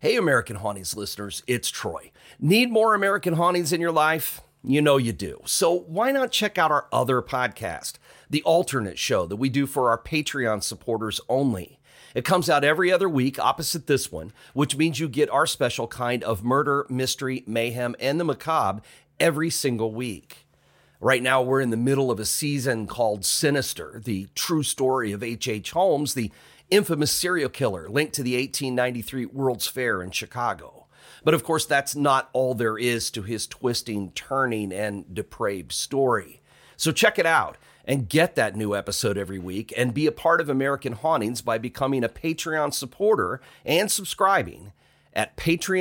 Hey, American Hauntings listeners, it's Troy. Need more American Hauntings in your life? You know you do. So why not check out our other podcast, The Alternate Show, that we do for our Patreon supporters only. It comes out every other week opposite this one, which means you get our special kind of murder, mystery, mayhem, and the macabre every single week. Right now, we're in the middle of a season called Sinister, the true story of H.H. Holmes, the infamous serial killer linked to the 1893 World's Fair in Chicago. But of course, that's not all there is to his twisting, turning, and depraved story. So check it out and get that new episode every week and be a part of American Hauntings by becoming a Patreon supporter and subscribing at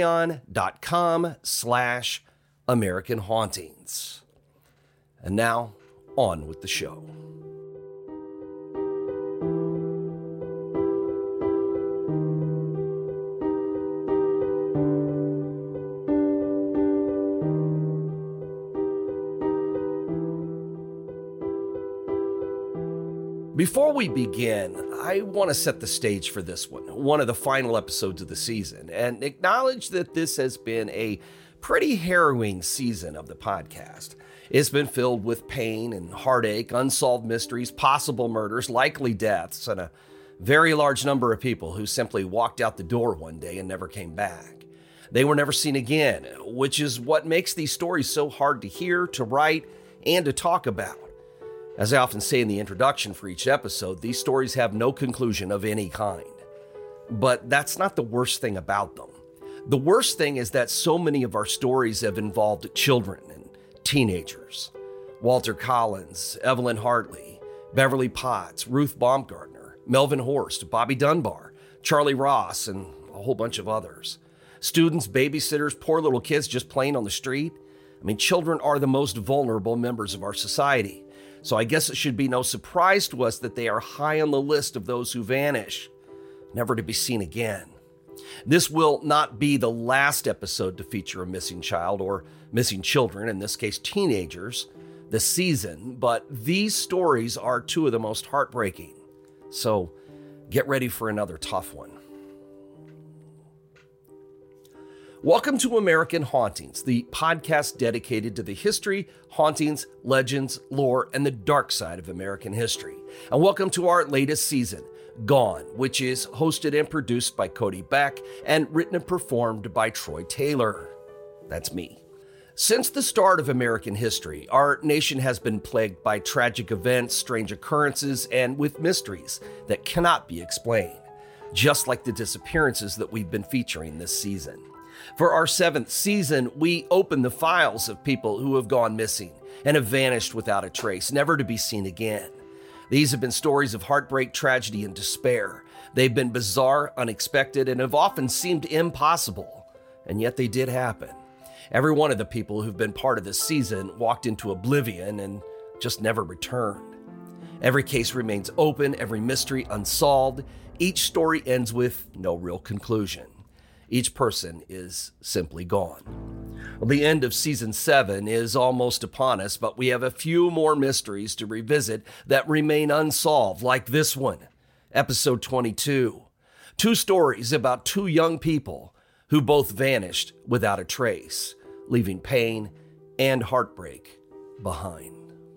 patreon.com/American Hauntings. And now, on with the show. Before we begin, I want to set the stage for this one of the final episodes of the season, and acknowledge that this has been a pretty harrowing season of the podcast. It's been filled with pain and heartache, unsolved mysteries, possible murders, likely deaths, and a very large number of people who simply walked out the door one day and never came back. They were never seen again, which is what makes these stories so hard to hear, to write, and to talk about. As I often say in the introduction for each episode, these stories have no conclusion of any kind. But that's not the worst thing about them. The worst thing is that so many of our stories have involved children and teenagers. Walter Collins, Evelyn Hartley, Beverly Potts, Ruth Baumgartner, Melvin Horst, Bobby Dunbar, Charlie Ross, and a whole bunch of others. Students, babysitters, poor little kids just playing on the street. Children are the most vulnerable members of our society. So I guess it should be no surprise to us that they are high on the list of those who vanish, never to be seen again. This will not be the last episode to feature a missing child or missing children, in this case teenagers, this season, but these stories are two of the most heartbreaking. So get ready for another tough one. Welcome to American Hauntings, the podcast dedicated to the history, hauntings, legends, lore, and the dark side of American history. And welcome to our latest season, Gone, which is hosted and produced by Cody Beck and written and performed by Troy Taylor. That's me. Since the start of American history, our nation has been plagued by tragic events, strange occurrences, and with mysteries that cannot be explained, just like the disappearances that we've been featuring this season. For our 7th season, we open the files of people who have gone missing and have vanished without a trace, never to be seen again. These have been stories of heartbreak, tragedy, and despair. They've been bizarre, unexpected, and have often seemed impossible, and yet they did happen. Every one of the people who've been part of this season walked into oblivion and just never returned. Every case remains open, every mystery unsolved. Each story ends with no real conclusion. Each person is simply gone. Well, the end of season 7 is almost upon us, but we have a few more mysteries to revisit that remain unsolved, like this one, episode 22. 2 stories about 2 young people who both vanished without a trace, leaving pain and heartbreak behind.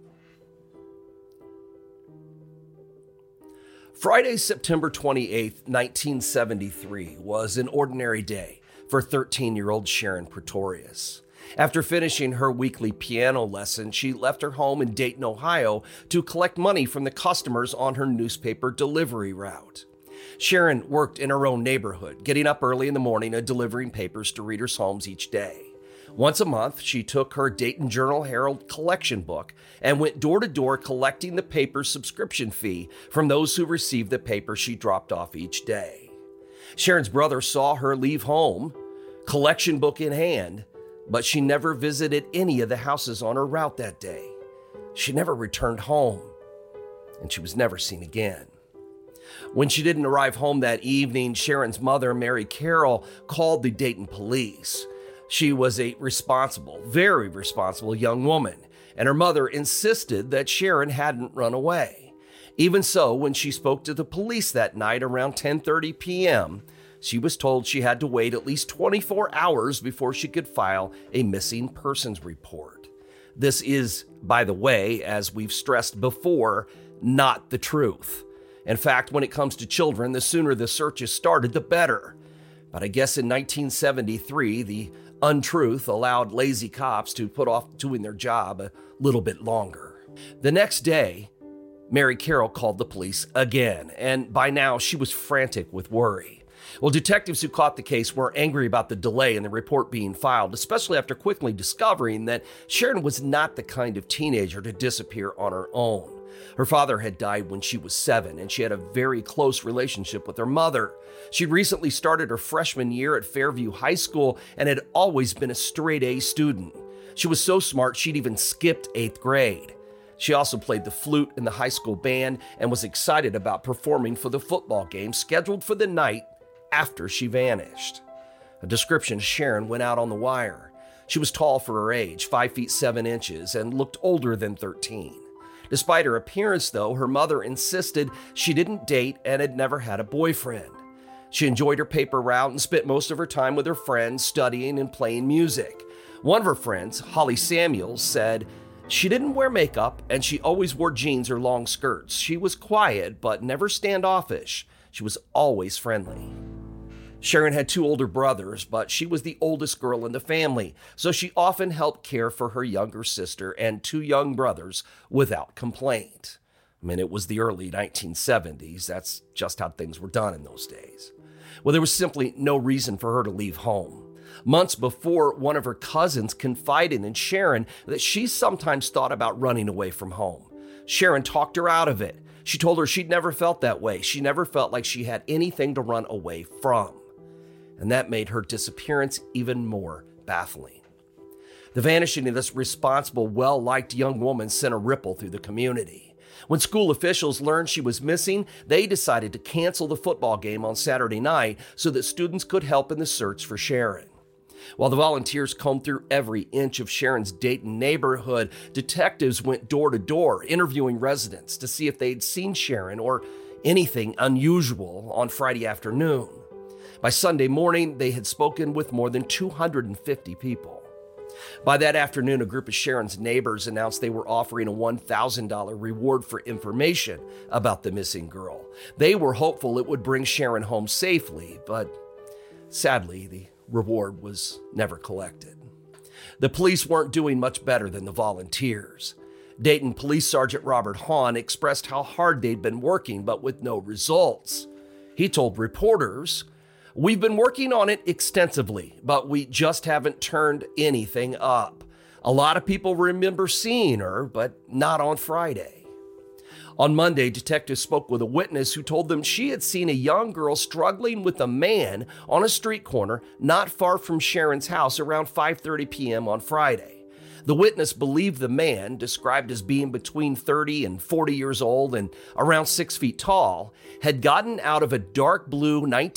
Friday, September 28, 1973, was an ordinary day for 13-year-old Sharon Pretorius. After finishing her weekly piano lesson, she left her home in Dayton, Ohio, to collect money from the customers on her newspaper delivery route. Sharon worked in her own neighborhood, getting up early in the morning and delivering papers to readers' homes each day. Once a month, she took her Dayton Journal-Herald collection book and went door to door collecting the paper's subscription fee from those who received the paper she dropped off each day. Sharon's brother saw her leave home, collection book in hand, but she never visited any of the houses on her route that day. She never returned home, and she was never seen again. When she didn't arrive home that evening, Sharon's mother, Mary Carroll, called the Dayton police. She was a responsible, very responsible young woman, and her mother insisted that Sharon hadn't run away. Even so, when she spoke to the police that night around 10:30 p.m., She was told she had to wait at least 24 hours before she could file a missing persons report. This is, by the way, as we've stressed before, not the truth. In fact, when it comes to children, the sooner the search is started, the better. But I guess in 1973, the untruth allowed lazy cops to put off doing their job a little bit longer. The next day, Mary Carroll called the police again, and by now she was frantic with worry. Well, detectives who caught the case were angry about the delay in the report being filed, especially after quickly discovering that Sharon was not the kind of teenager to disappear on her own. Her father had died when she was 7, and she had a very close relationship with her mother. She'd recently started her freshman year at Fairview High School and had always been a straight-A student. She was so smart she'd even skipped 8th grade. She also played the flute in the high school band and was excited about performing for the football game scheduled for the night after she vanished. A description of Sharon went out on the wire. She was tall for her age, 5 feet 7 inches, and looked older than 13. Despite her appearance, though, her mother insisted she didn't date and had never had a boyfriend. She enjoyed her paper route and spent most of her time with her friends, studying and playing music. One of her friends, Holly Samuels, said she didn't wear makeup and she always wore jeans or long skirts. She was quiet, but never standoffish. She was always friendly. Sharon had 2 older brothers, but she was the oldest girl in the family, so she often helped care for her younger sister and 2 young brothers without complaint. I mean, it was the early 1970s. That's just how things were done in those days. Well, there was simply no reason for her to leave home. Months before, one of her cousins confided in Sharon that she sometimes thought about running away from home. Sharon talked her out of it. She told her she'd never felt that way. She never felt like she had anything to run away from. And that made her disappearance even more baffling. The vanishing of this responsible, well-liked young woman sent a ripple through the community. When school officials learned she was missing, they decided to cancel the football game on Saturday night so that students could help in the search for Sharon. While the volunteers combed through every inch of Sharon's Dayton neighborhood, detectives went door to door, interviewing residents to see if they'd seen Sharon or anything unusual on Friday afternoon. By Sunday morning, they had spoken with more than 250 people. By that afternoon, a group of Sharon's neighbors announced they were offering a $1,000 reward for information about the missing girl. They were hopeful it would bring Sharon home safely, but sadly, the reward was never collected. The police weren't doing much better than the volunteers. Dayton Police Sergeant Robert Hahn expressed how hard they'd been working, but with no results. He told reporters, "We've been working on it extensively, but we just haven't turned anything up. A lot of people remember seeing her, but not on Friday." On Monday, detectives spoke with a witness who told them she had seen a young girl struggling with a man on a street corner not far from Sharon's house around 5:30 p.m. on Friday. The witness believed the man, described as being between 30 and 40 years old and around 6 feet tall, had gotten out of a dark blue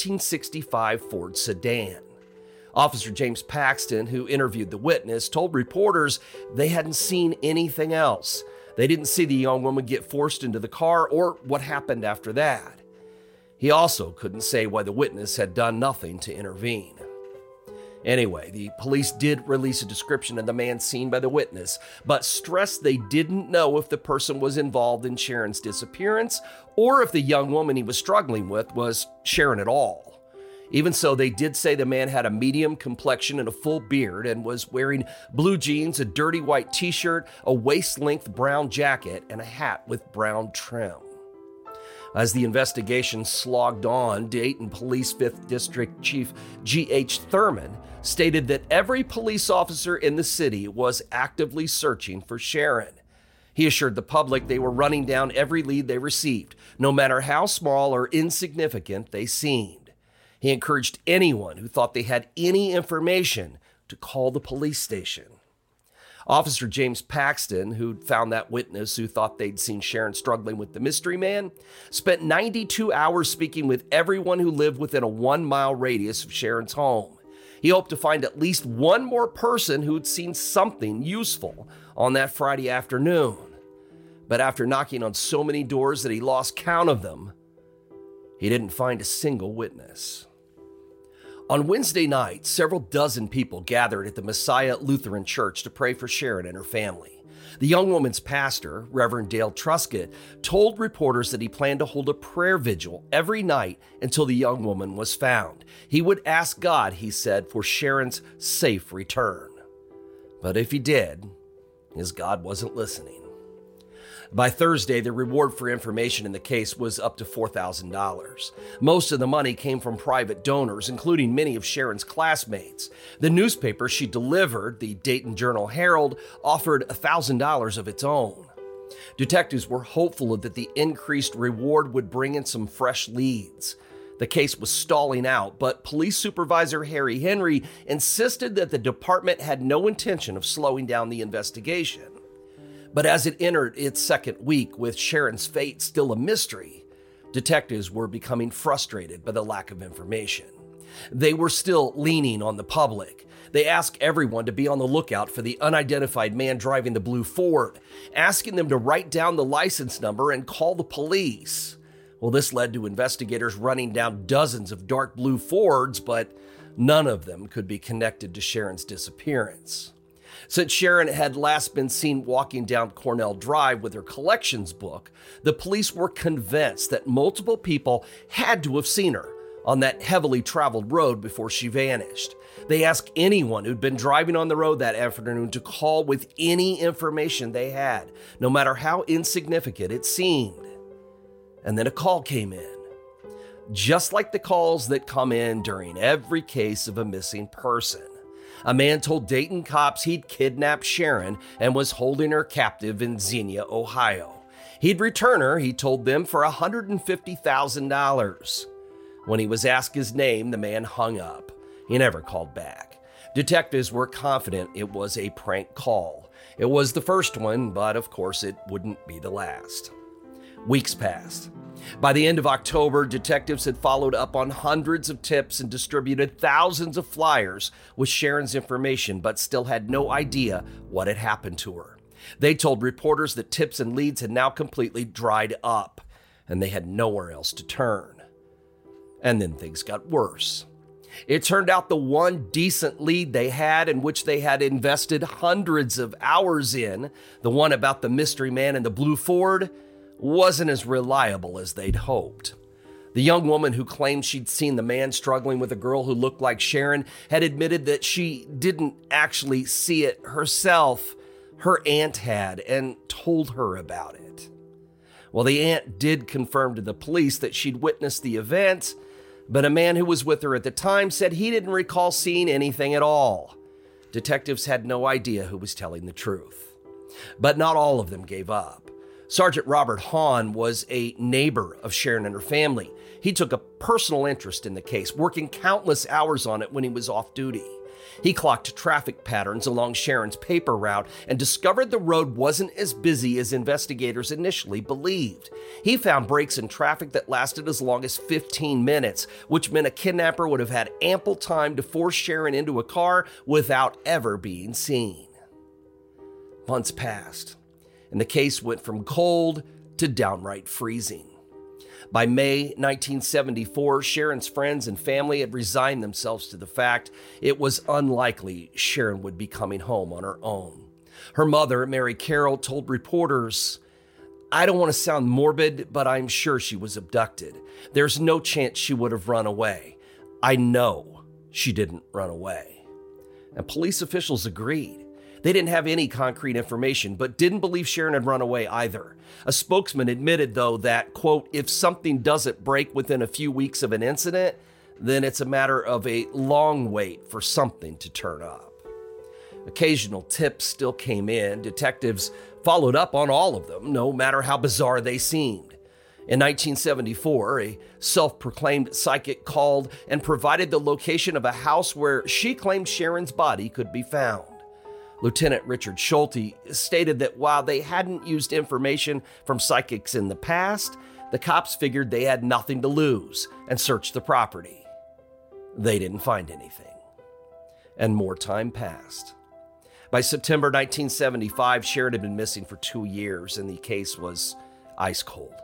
1965 Ford sedan. Officer James Paxton, who interviewed the witness, told reporters they hadn't seen anything else. They didn't see the young woman get forced into the car or what happened after that. He also couldn't say why the witness had done nothing to intervene. Anyway, the police did release a description of the man seen by the witness, but stressed they didn't know if the person was involved in Sharon's disappearance or if the young woman he was struggling with was Sharon at all. Even so, they did say the man had a medium complexion and a full beard and was wearing blue jeans, a dirty white t-shirt, a waist-length brown jacket, and a hat with brown trim. As the investigation slogged on, Dayton Police 5th District Chief G.H. Thurman stated that every police officer in the city was actively searching for Sharon. He assured the public they were running down every lead they received, no matter how small or insignificant they seemed. He encouraged anyone who thought they had any information to call the police station. Officer James Paxton, who'd found that witness who thought they'd seen Sharon struggling with the mystery man, spent 92 hours speaking with everyone who lived within a 1-mile radius of Sharon's home. He hoped to find at least one more person who'd seen something useful on that Friday afternoon. But after knocking on so many doors that he lost count of them, he didn't find a single witness. On Wednesday night, several dozen people gathered at the Messiah Lutheran Church to pray for Sharon and her family. The young woman's pastor, Reverend Dale Truscott, told reporters that he planned to hold a prayer vigil every night until the young woman was found. He would ask God, he said, for Sharon's safe return. But if he did, his God wasn't listening. By Thursday, the reward for information in the case was up to $4,000. Most of the money came from private donors, including many of Sharon's classmates. The newspaper she delivered, the Dayton Journal-Herald, offered $1,000 of its own. Detectives were hopeful that the increased reward would bring in some fresh leads. The case was stalling out, but Police Supervisor Harry Henry insisted that the department had no intention of slowing down the investigation. But as it entered its second week with Sharon's fate still a mystery, detectives were becoming frustrated by the lack of information. They were still leaning on the public. They asked everyone to be on the lookout for the unidentified man driving the blue Ford, asking them to write down the license number and call the police. Well, this led to investigators running down dozens of dark blue Fords, but none of them could be connected to Sharon's disappearance. Since Sharon had last been seen walking down Cornell Drive with her collections book, the police were convinced that multiple people had to have seen her on that heavily traveled road before she vanished. They asked anyone who'd been driving on the road that afternoon to call with any information they had, no matter how insignificant it seemed. And then a call came in, just like the calls that come in during every case of a missing person. A man told Dayton cops he'd kidnapped Sharon and was holding her captive in Xenia, Ohio. He'd return her, he told them, for $150,000. When he was asked his name, the man hung up. He never called back. Detectives were confident it was a prank call. It was the first one, but of course it wouldn't be the last. Weeks passed. By the end of October, detectives had followed up on hundreds of tips and distributed thousands of flyers with Sharon's information, but still had no idea what had happened to her. They told reporters that tips and leads had now completely dried up, and they had nowhere else to turn. And then things got worse. It turned out the one decent lead they had, in which they had invested hundreds of hours in, the one about the mystery man in the blue Ford, wasn't as reliable as they'd hoped. The young woman who claimed she'd seen the man struggling with a girl who looked like Sharon had admitted that she didn't actually see it herself. Her aunt had, and told her about it. Well, the aunt did confirm to the police that she'd witnessed the event, but a man who was with her at the time said he didn't recall seeing anything at all. Detectives had no idea who was telling the truth. But not all of them gave up. Sergeant Robert Hahn was a neighbor of Sharon and her family. He took a personal interest in the case, working countless hours on it when he was off duty. He clocked traffic patterns along Sharon's paper route and discovered the road wasn't as busy as investigators initially believed. He found breaks in traffic that lasted as long as 15 minutes, which meant a kidnapper would have had ample time to force Sharon into a car without ever being seen. Months passed, and the case went from cold to downright freezing. By May 1974, Sharon's friends and family had resigned themselves to the fact it was unlikely Sharon would be coming home on her own. Her mother, Mary Carroll, told reporters, "I don't want to sound morbid, but I'm sure she was abducted. There's no chance she would have run away. I know she didn't run away." And police officials agreed. They didn't have any concrete information, but didn't believe Sharon had run away either. A spokesman admitted, though, that, quote, if something doesn't break within a few weeks of an incident, then it's a matter of a long wait for something to turn up. Occasional tips still came in. Detectives followed up on all of them, no matter how bizarre they seemed. In 1974, a self-proclaimed psychic called and provided the location of a house where she claimed Sharon's body could be found. Lieutenant Richard Schulte stated that while they hadn't used information from psychics in the past, the cops figured they had nothing to lose and searched the property. They didn't find anything. And more time passed. By September 1975, Sharon had been missing for 2 years, and the case was ice cold.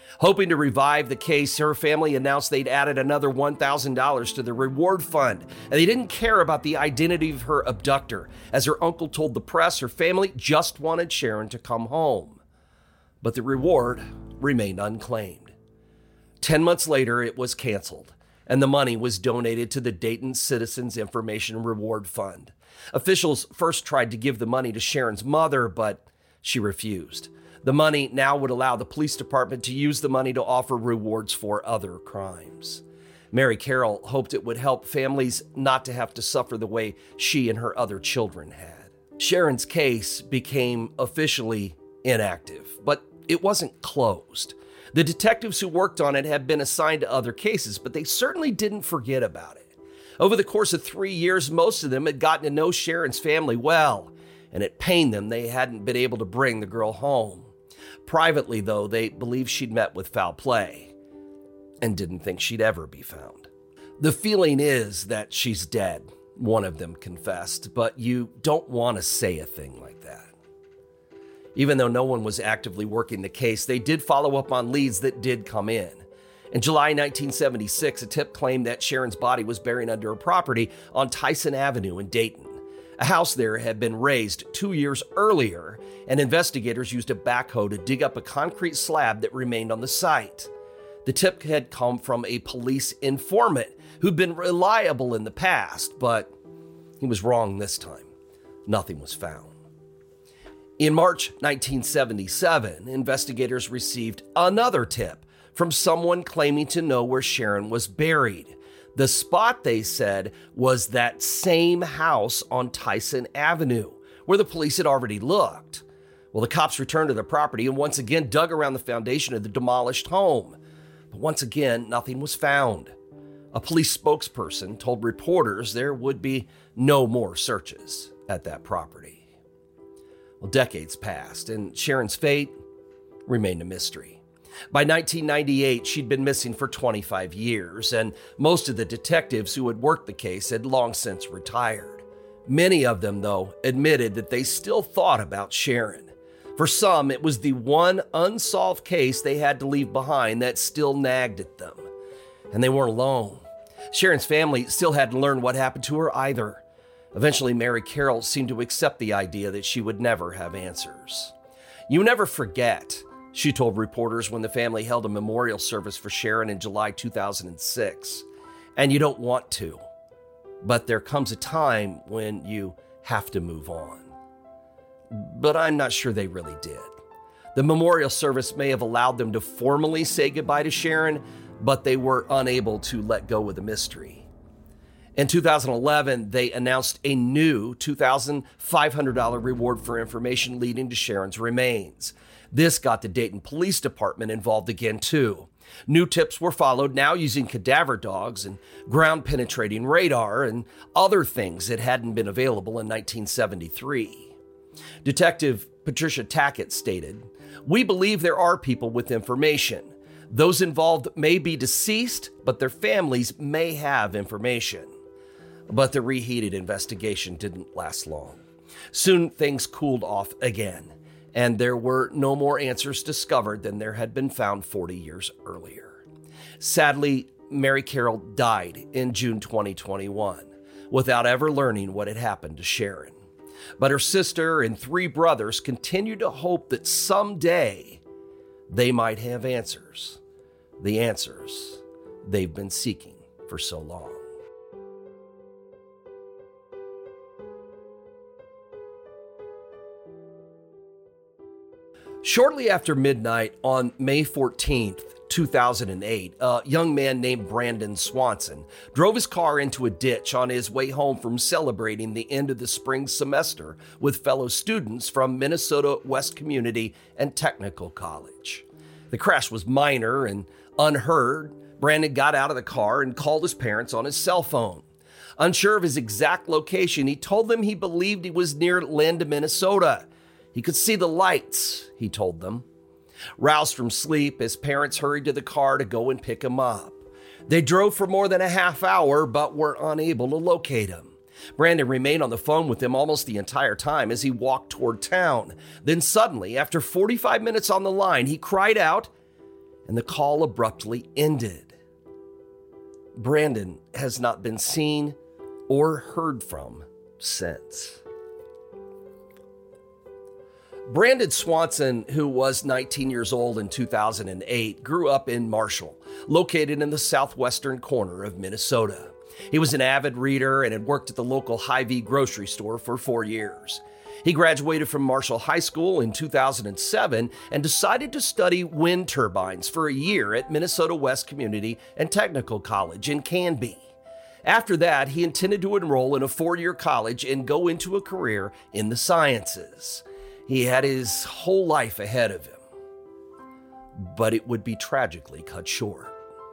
Hoping to revive the case, her family announced they'd added another $1,000 to the reward fund, and they didn't care about the identity of her abductor. As her uncle told the press, her family just wanted Sharon to come home. But the reward remained unclaimed. 10 months later, it was canceled, and the money was donated to the Dayton Citizens Information Reward Fund. Officials first tried to give the money to Sharon's mother, but she refused. The money now would allow the police department to use the money to offer rewards for other crimes. Mary Carroll hoped it would help families not to have to suffer the way she and her other children had. Sharon's case became officially inactive, but it wasn't closed. The detectives who worked on it had been assigned to other cases, but they certainly didn't forget about it. Over the course of 3 years, most of them had gotten to know Sharon's family well, and it pained them they hadn't been able to bring the girl home. Privately, though, they believed she'd met with foul play and didn't think she'd ever be found. The feeling is that she's dead, one of them confessed, but you don't want to say a thing like that. Even though no one was actively working the case, they did follow up on leads that did come in. In July 1976, a tip claimed that Sharon's body was buried under a property on Tyson Avenue in Dayton. A house there had been razed 2 years earlier, and investigators used a backhoe to dig up a concrete slab that remained on the site. The tip had come from a police informant who'd been reliable in the past, but he was wrong this time. Nothing was found. In March 1977, investigators received another tip from someone claiming to know where Sharon was buried. The spot, they said, was that same house on Tyson Avenue, where the police had already looked. Well, the cops returned to the property and once again dug around the foundation of the demolished home. But once again, nothing was found. A police spokesperson told reporters there would be no more searches at that property. Well, decades passed, and Sharon's fate remained a mystery. By 1998, she'd been missing for 25 years, and most of the detectives who had worked the case had long since retired. Many of them, though, admitted that they still thought about Sharon. For some, it was the one unsolved case they had to leave behind that still nagged at them. And they weren't alone. Sharon's family still hadn't learned what happened to her either. Eventually, Mary Carroll seemed to accept the idea that she would never have answers. "You never forget," she told reporters when the family held a memorial service for Sharon in July 2006. "And you don't want to. But there comes a time when you have to move on." But I'm not sure they really did. The memorial service may have allowed them to formally say goodbye to Sharon, but they were unable to let go of the mystery. In 2011, they announced a new $2,500 reward for information leading to Sharon's remains. This got the Dayton Police Department involved again, too. New tips were followed, now using cadaver dogs and ground-penetrating radar and other things that hadn't been available in 1973. Detective Patricia Tackett stated, "We believe there are people with information. Those involved may be deceased, but their families may have information." But the reheated investigation didn't last long. Soon things cooled off again, and there were no more answers discovered than there had been found 40 years earlier. Sadly, Mary Carroll died in June 2021 without ever learning what had happened to Sharon. But her sister and 3 brothers continued to hope that someday they might have answers. The answers they've been seeking for so long. Shortly after midnight on May 14th, 2008, a young man named Brandon Swanson drove his car into a ditch on his way home from celebrating the end of the spring semester with fellow students from Minnesota West Community and Technical College. The crash was minor and unheard. Brandon got out of the car and called his parents on his cell phone. Unsure of his exact location, he told them he believed he was near Linda, Minnesota. He could see the lights, he told them. Roused from sleep, his parents hurried to the car to go and pick him up. They drove for more than a half hour, but were unable to locate him. Brandon remained on the phone with them almost the entire time as he walked toward town. Then suddenly, after 45 minutes on the line, he cried out and the call abruptly ended. Brandon has not been seen or heard from since. Brandon Swanson, who was 19 years old in 2008, grew up in Marshall, located in the southwestern corner of Minnesota. He was an avid reader and had worked at the local Hy-Vee grocery store for 4 years. He graduated from Marshall High School in 2007 and decided to study wind turbines for a year at Minnesota West Community and Technical College in Canby. After that, he intended to enroll in a 4-year college and go into a career in the sciences. He had his whole life ahead of him, but it would be tragically cut short.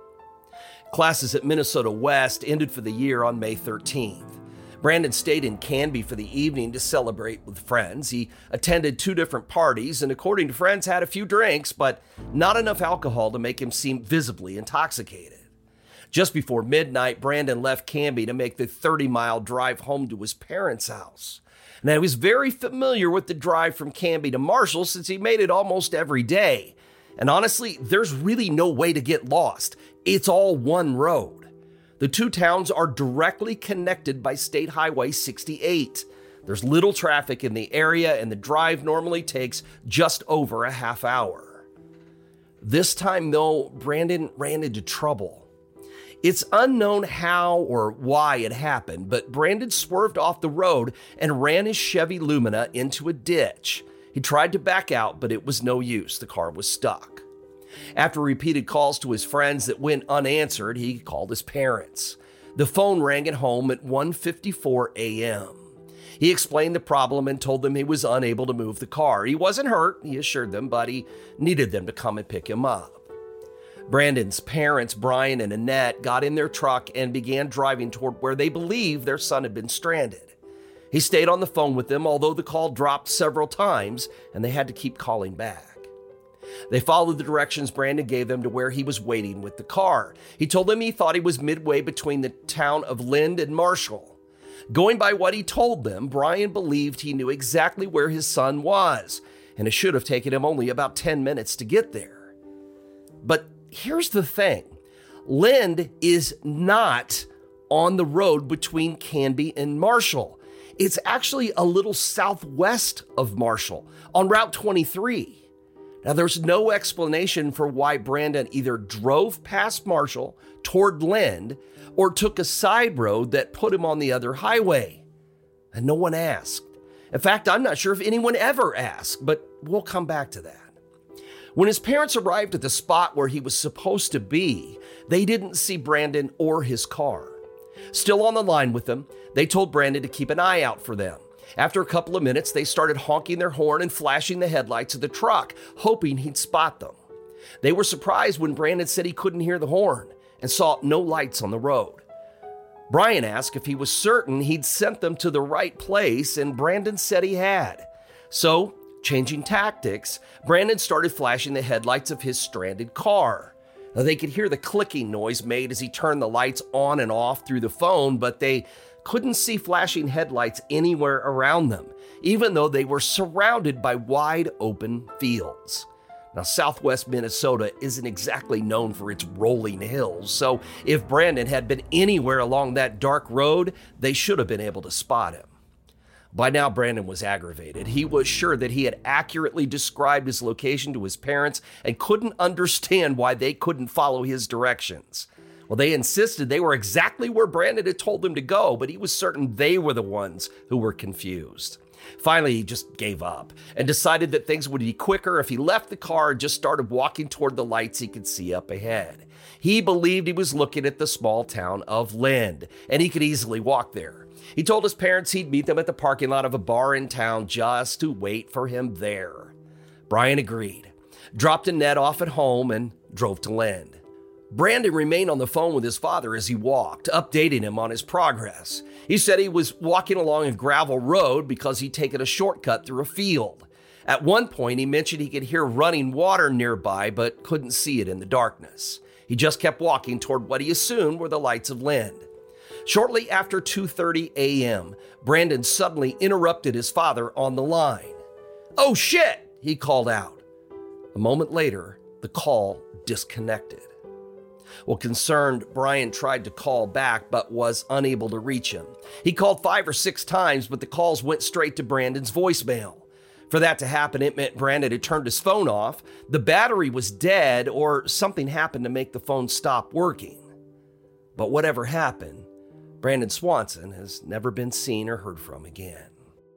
Classes at Minnesota West ended for the year on May 13th. Brandon stayed in Canby for the evening to celebrate with friends. He attended 2 different parties and, according to friends, had a few drinks, but not enough alcohol to make him seem visibly intoxicated. Just before midnight, Brandon left Canby to make the 30-mile drive home to his parents' house. Now, he was very familiar with the drive from Canby to Marshall since he made it almost every day. And honestly, there's really no way to get lost. It's all one road. The 2 towns are directly connected by State Highway 68. There's little traffic in the area, and the drive normally takes just over a half hour. This time, though, Brandon ran into trouble. It's unknown how or why it happened, but Brandon swerved off the road and ran his Chevy Lumina into a ditch. He tried to back out, but it was no use. The car was stuck. After repeated calls to his friends that went unanswered, he called his parents. The phone rang at home at 1:54 a.m. He explained the problem and told them he was unable to move the car. He wasn't hurt, he assured them, but he needed them to come and pick him up. Brandon's parents, Brian and Annette, got in their truck and began driving toward where they believed their son had been stranded. He stayed on the phone with them, although the call dropped several times and they had to keep calling back. They followed the directions Brandon gave them to where he was waiting with the car. He told them he thought he was midway between the town of Lind and Marshall. Going by what he told them, Brian believed he knew exactly where his son was, and it should have taken him only about 10 minutes to get there. But here's the thing. Lind is not on the road between Canby and Marshall. It's actually a little southwest of Marshall on Route 23. Now, there's no explanation for why Brandon either drove past Marshall toward Lind or took a side road that put him on the other highway. And no one asked. In fact, I'm not sure if anyone ever asked, but we'll come back to that. When his parents arrived at the spot where he was supposed to be, they didn't see Brandon or his car. Still on the line with them, they told Brandon to keep an eye out for them. After a couple of minutes, they started honking their horn and flashing the headlights of the truck, hoping he'd spot them. They were surprised when Brandon said he couldn't hear the horn and saw no lights on the road. Brian asked if he was certain he'd sent them to the right place, and Brandon said he had. So, changing tactics, Brandon started flashing the headlights of his stranded car. Now, they could hear the clicking noise made as he turned the lights on and off through the phone, but they couldn't see flashing headlights anywhere around them, even though they were surrounded by wide open fields. Now, southwest Minnesota isn't exactly known for its rolling hills, so if Brandon had been anywhere along that dark road, they should have been able to spot him. By now, Brandon was aggravated. He was sure that he had accurately described his location to his parents and couldn't understand why they couldn't follow his directions. Well, they insisted they were exactly where Brandon had told them to go, but he was certain they were the ones who were confused. Finally, he just gave up and decided that things would be quicker if he left the car and just started walking toward the lights he could see up ahead. He believed he was looking at the small town of Lind, and he could easily walk there. He told his parents he'd meet them at the parking lot of a bar in town just to wait for him there. Brian agreed, dropped Annette off at home, and drove to Lind. Brandon remained on the phone with his father as he walked, updating him on his progress. He said he was walking along a gravel road because he'd taken a shortcut through a field. At one point, he mentioned he could hear running water nearby, but couldn't see it in the darkness. He just kept walking toward what he assumed were the lights of Lind. Shortly after 2:30 a.m., Brandon suddenly interrupted his father on the line. "Oh shit!" he called out. A moment later, the call disconnected. Well, concerned, Brian tried to call back but was unable to reach him. He called 5 or 6 times, but the calls went straight to Brandon's voicemail. For that to happen, it meant Brandon had turned his phone off, the battery was dead, or something happened to make the phone stop working. But whatever happened, Brandon Swanson has never been seen or heard from again.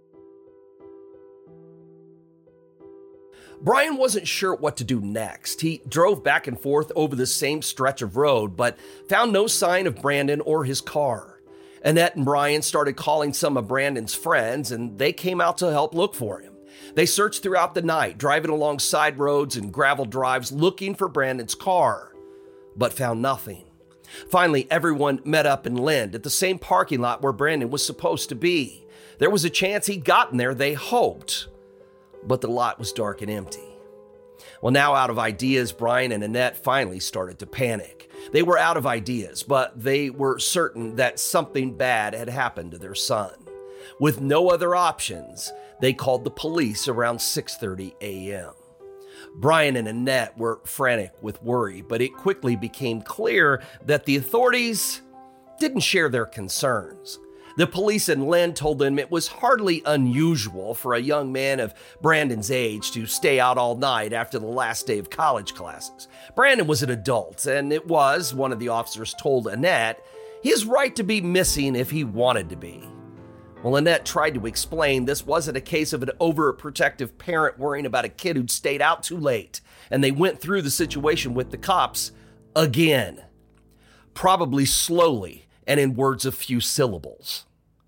Brian wasn't sure what to do next. He drove back and forth over the same stretch of road, but found no sign of Brandon or his car. Annette and Brian started calling some of Brandon's friends, and they came out to help look for him. They searched throughout the night, driving along side roads and gravel drives looking for Brandon's car, but found nothing. Finally, everyone met up in Lind at the same parking lot where Brandon was supposed to be. There was a chance he'd gotten there, they hoped, but the lot was dark and empty. Well, now out of ideas, Brian and Annette finally started to panic. They were out of ideas, but they were certain that something bad had happened to their son. With no other options, they called the police around 6:30 a.m. Brian and Annette were frantic with worry, but it quickly became clear that the authorities didn't share their concerns. The police in Lind told them it was hardly unusual for a young man of Brandon's age to stay out all night after the last day of college classes. Brandon was an adult, and it was, one of the officers told Annette, his right to be missing if he wanted to be. Well, Annette tried to explain this wasn't a case of an overprotective parent worrying about a kid who'd stayed out too late, and they went through the situation with the cops again, probably slowly and in words of few syllables.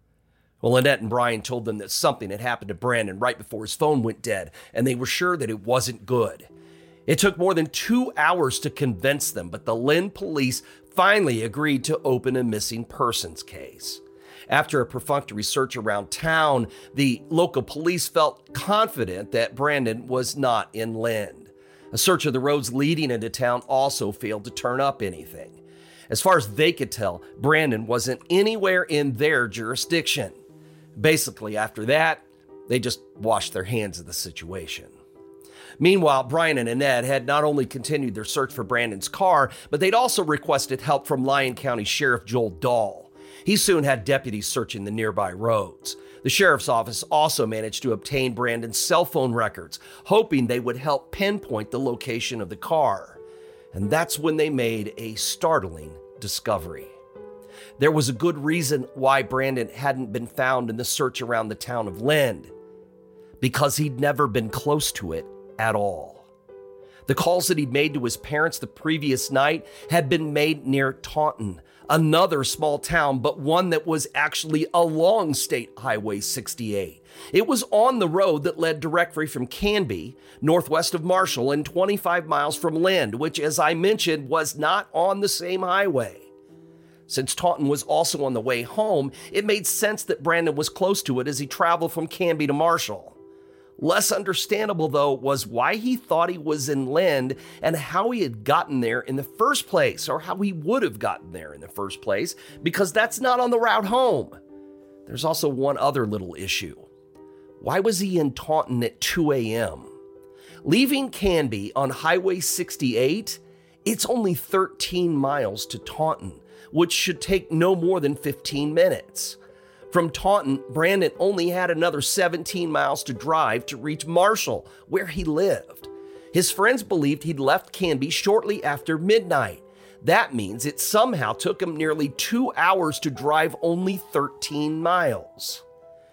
Well, Annette and Brian told them that something had happened to Brandon right before his phone went dead, and they were sure that it wasn't good. It took more than 2 hours to convince them, but the Lind police finally agreed to open a missing persons case. After a perfunctory search around town, the local police felt confident that Brandon was not in Lind. A search of the roads leading into town also failed to turn up anything. As far as they could tell, Brandon wasn't anywhere in their jurisdiction. Basically, after that, they just washed their hands of the situation. Meanwhile, Brian and Annette had not only continued their search for Brandon's car, but they'd also requested help from Lyon County Sheriff Joel Dahl. He soon had deputies searching the nearby roads. The sheriff's office also managed to obtain Brandon's cell phone records, hoping they would help pinpoint the location of the car. And that's when they made a startling discovery. There was a good reason why Brandon hadn't been found in the search around the town of Lind, because he'd never been close to it at all. The calls that he'd made to his parents the previous night had been made near Taunton, another small town, but one that was actually along State Highway 68. It was on the road that led directly from Canby, northwest of Marshall, and 25 miles from Lind, which, as I mentioned, was not on the same highway. Since Taunton was also on the way home, it made sense that Brandon was close to it as he traveled from Canby to Marshall. Less understandable, though, was why he thought he was in Lind and how he had gotten there in the first place, or how he would have gotten there in the first place, because that's not on the route home. There's also one other little issue. Why was he in Taunton at 2 a.m.? Leaving Canby on Highway 68, it's only 13 miles to Taunton, which should take no more than 15 minutes. From Taunton, Brandon only had another 17 miles to drive to reach Marshall, where he lived. His friends believed he'd left Canby shortly after midnight. That means it somehow took him nearly 2 hours to drive only 13 miles.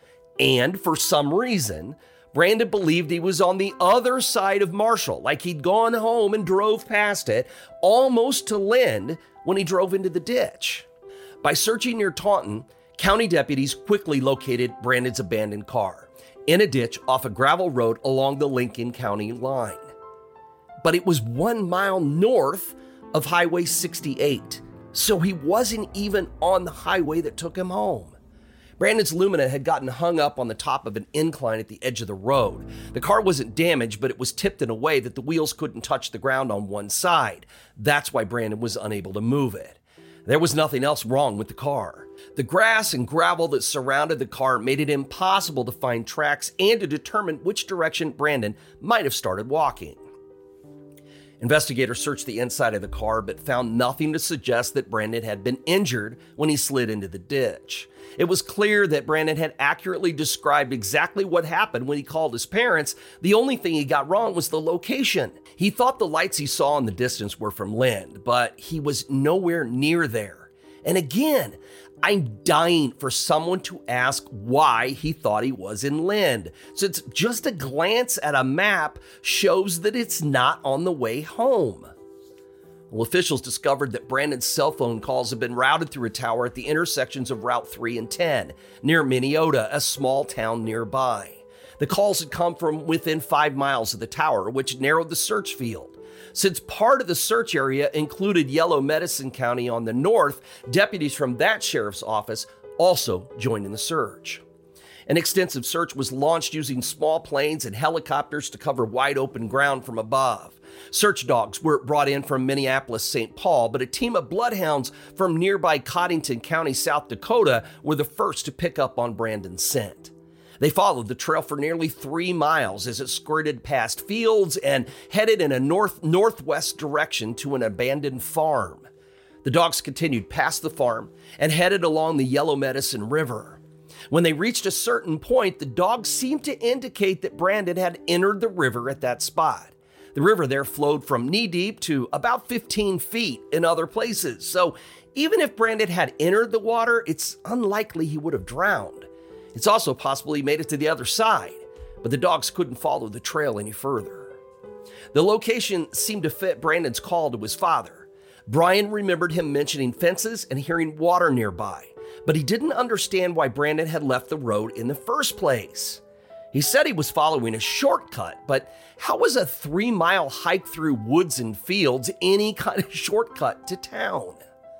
And for some reason, Brandon believed he was on the other side of Marshall, like he'd gone home and drove past it, almost to Lind, when he drove into the ditch. By searching near Taunton, county deputies quickly located Brandon's abandoned car in a ditch off a gravel road along the Lincoln County line. But it was 1 mile north of Highway 68, so he wasn't even on the highway that took him home. Brandon's Lumina had gotten hung up on the top of an incline at the edge of the road. The car wasn't damaged, but it was tipped in a way that the wheels couldn't touch the ground on one side. That's why Brandon was unable to move it. There was nothing else wrong with the car. The grass and gravel that surrounded the car made it impossible to find tracks and to determine which direction Brandon might have started walking. Investigators searched the inside of the car but found nothing to suggest that Brandon had been injured when he slid into the ditch. It was clear that Brandon had accurately described exactly what happened when he called his parents. The only thing he got wrong was the location. He thought the lights he saw in the distance were from Lind, but he was nowhere near there. And again, I'm dying for someone to ask why he thought he was in Lind, since just a glance at a map shows that it's not on the way home. Well, officials discovered that Brandon's cell phone calls had been routed through a tower at the intersections of Route 3 and 10, near Minneota, a small town nearby. The calls had come from within 5 miles of the tower, which narrowed the search field. Since part of the search area included Yellow Medicine County on the north, deputies from that sheriff's office also joined in the search. An extensive search was launched using small planes and helicopters to cover wide open ground from above. Search dogs were brought in from Minneapolis-St. Paul, but a team of bloodhounds from nearby Cottington County, South Dakota, were the first to pick up on Brandon's scent. They followed the trail for nearly 3 miles as it skirted past fields and headed in a northwest direction to an abandoned farm. The dogs continued past the farm and headed along the Yellow Medicine River. When they reached a certain point, the dogs seemed to indicate that Brandon had entered the river at that spot. The river there flowed from knee-deep to about 15 feet in other places, so even if Brandon had entered the water, it's unlikely he would have drowned. It's also possible he made it to the other side, but the dogs couldn't follow the trail any further. The location seemed to fit Brandon's call to his father. Brian remembered him mentioning fences and hearing water nearby, but he didn't understand why Brandon had left the road in the first place. He said he was following a shortcut, but how was a 3-mile hike through woods and fields any kind of shortcut to town?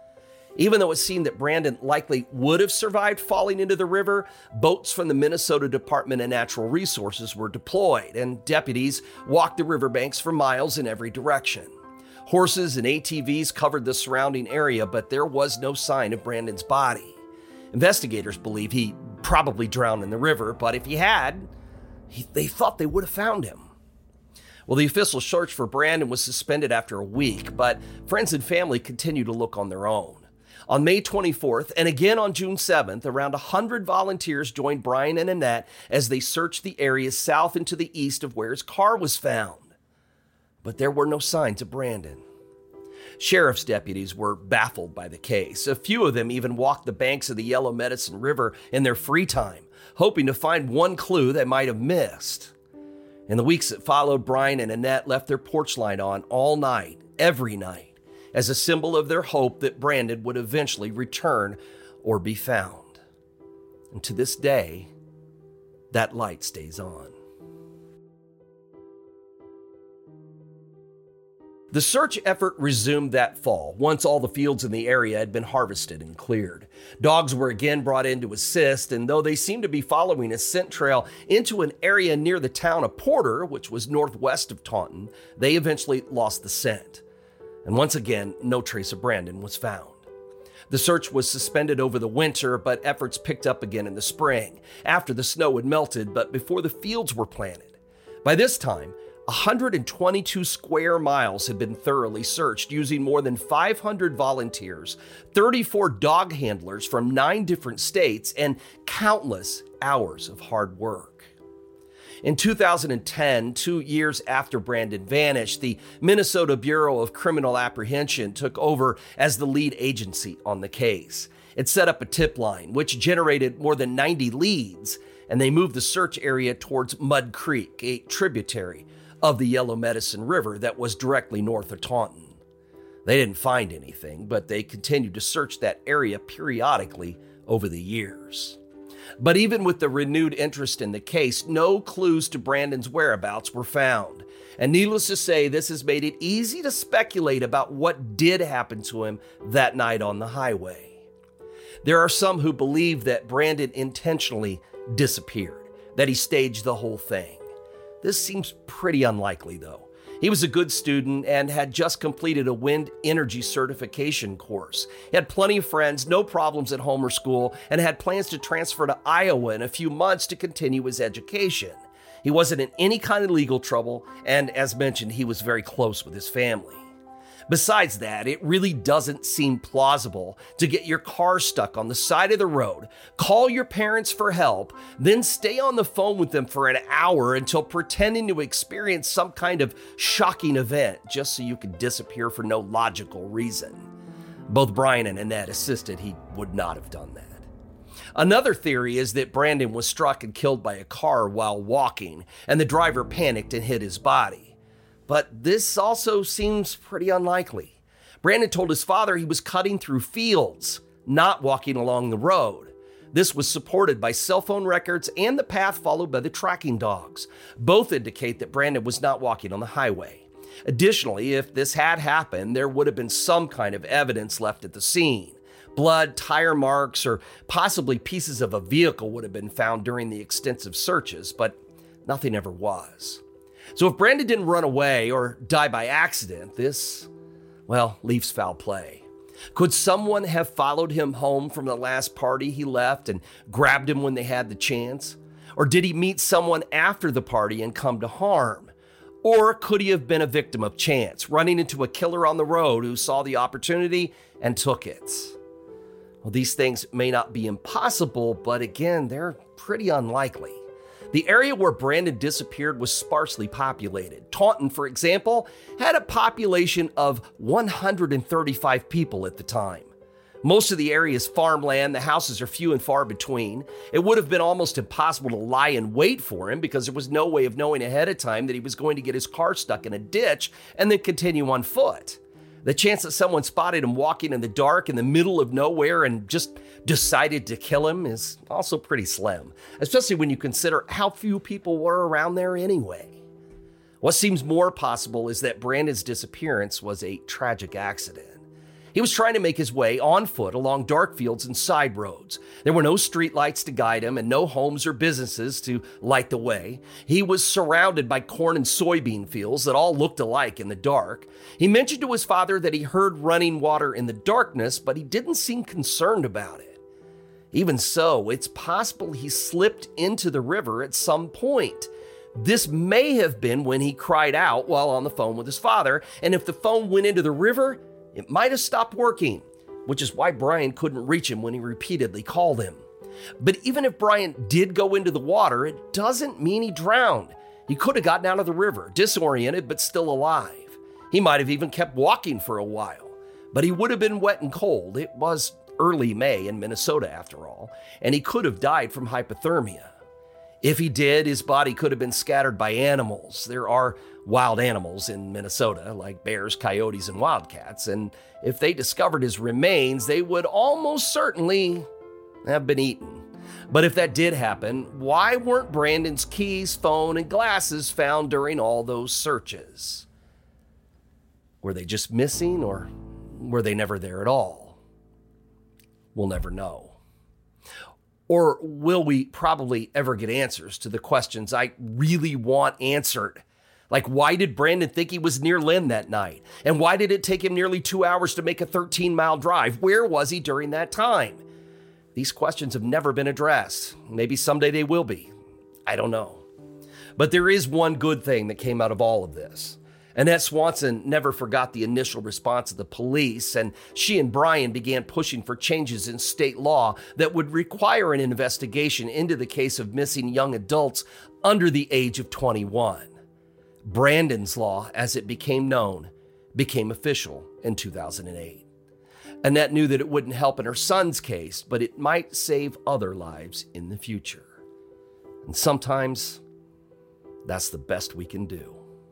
Even though it seemed that Brandon likely would have survived falling into the river, boats from the Minnesota Department of Natural Resources were deployed, and deputies walked the riverbanks for miles in every direction. Horses and ATVs covered the surrounding area, but there was no sign of Brandon's body. Investigators believe he probably drowned in the river, but if he had, they thought they would have found him. Well, the official search for Brandon was suspended after a week, but friends and family continued to look on their own. On May 24th, and again on June 7th, around 100 volunteers joined Brian and Annette as they searched the area south and to the east of where his car was found. But there were no signs of Brandon. Sheriff's deputies were baffled by the case. A few of them even walked the banks of the Yellow Medicine River in their free time, hoping to find one clue they might have missed. In the weeks that followed, Brian and Annette left their porch light on all night, every night, as a symbol of their hope that Brandon would eventually return or be found. And to this day, that light stays on. The search effort resumed that fall, once all the fields in the area had been harvested and cleared. Dogs were again brought in to assist, and though they seemed to be following a scent trail into an area near the town of Porter, which was northwest of Taunton, they eventually lost the scent. And once again, no trace of Brandon was found. The search was suspended over the winter, but efforts picked up again in the spring, after the snow had melted, but before the fields were planted. By this time, 122 square miles had been thoroughly searched using more than 500 volunteers, 34 dog handlers from 9 different states, and countless hours of hard work. In 2010, 2 years after Brandon vanished, the Minnesota Bureau of Criminal Apprehension took over as the lead agency on the case. It set up a tip line, which generated more than 90 leads, and they moved the search area towards Mud Creek, a tributary of the Yellow Medicine River that was directly north of Taunton. They didn't find anything, but they continued to search that area periodically over the years. But even with the renewed interest in the case, no clues to Brandon's whereabouts were found. And needless to say, this has made it easy to speculate about what did happen to him that night on the highway. There are some who believe that Brandon intentionally disappeared, that he staged the whole thing. This seems pretty unlikely, though. He was a good student and had just completed a wind energy certification course. He had plenty of friends, no problems at home or school, and had plans to transfer to Iowa in a few months to continue his education. He wasn't in any kind of legal trouble, and as mentioned, he was very close with his family. Besides that, it really doesn't seem plausible to get your car stuck on the side of the road, call your parents for help, then stay on the phone with them for an hour until pretending to experience some kind of shocking event just so you could disappear for no logical reason. Both Brian and Annette insisted he would not have done that. Another theory is that Brandon was struck and killed by a car while walking, and the driver panicked and hit his body. But this also seems pretty unlikely. Brandon told his father he was cutting through fields, not walking along the road. This was supported by cell phone records and the path followed by the tracking dogs. Both indicate that Brandon was not walking on the highway. Additionally, if this had happened, there would have been some kind of evidence left at the scene. Blood, tire marks, or possibly pieces of a vehicle would have been found during the extensive searches, but nothing ever was. So if Brandon didn't run away or die by accident, this, leaves foul play. Could someone have followed him home from the last party he left and grabbed him when they had the chance? Or did he meet someone after the party and come to harm? Or could he have been a victim of chance, running into a killer on the road who saw the opportunity and took it? Well, these things may not be impossible, but again, they're pretty unlikely. The area where Brandon disappeared was sparsely populated. Taunton, for example, had a population of 135 people at the time. Most of the area is farmland. The houses are few and far between. It would have been almost impossible to lie in wait for him because there was no way of knowing ahead of time that he was going to get his car stuck in a ditch and then continue on foot. The chance that someone spotted him walking in the dark in the middle of nowhere and just decided to kill him is also pretty slim, especially when you consider how few people were around there anyway. What seems more possible is that Brandon's disappearance was a tragic accident. He was trying to make his way on foot along dark fields and side roads. There were no streetlights to guide him and no homes or businesses to light the way. He was surrounded by corn and soybean fields that all looked alike in the dark. He mentioned to his father that he heard running water in the darkness, but he didn't seem concerned about it. Even so, it's possible he slipped into the river at some point. This may have been when he cried out while on the phone with his father, and if the phone went into the river, it might have stopped working, which is why Brian couldn't reach him when he repeatedly called him. But even if Brian did go into the water, it doesn't mean he drowned. He could have gotten out of the river, disoriented but still alive. He might have even kept walking for a while, but he would have been wet and cold. It was early May in Minnesota, after all, and he could have died from hypothermia. If he did, his body could have been scattered by animals. There are wild animals in Minnesota, like bears, coyotes, and wildcats, and if they discovered his remains, they would almost certainly have been eaten. But if that did happen, why weren't Brandon's keys, phone, and glasses found during all those searches? Were they just missing, or were they never there at all? We'll never know. Or will we probably ever get answers to the questions I really want answered? Like, why did Brandon think he was near Lynn that night? And why did it take him nearly 2 hours to make a 13-mile drive? Where was he during that time? These questions have never been addressed. Maybe someday they will be. I don't know. But there is one good thing that came out of all of this. Annette Swanson never forgot the initial response of the police, and she and Brian began pushing for changes in state law that would require an investigation into the case of missing young adults under the age of 21. Brandon's Law, as it became known, became official in 2008. Annette knew that it wouldn't help in her son's case, but it might save other lives in the future. And sometimes that's the best we can do.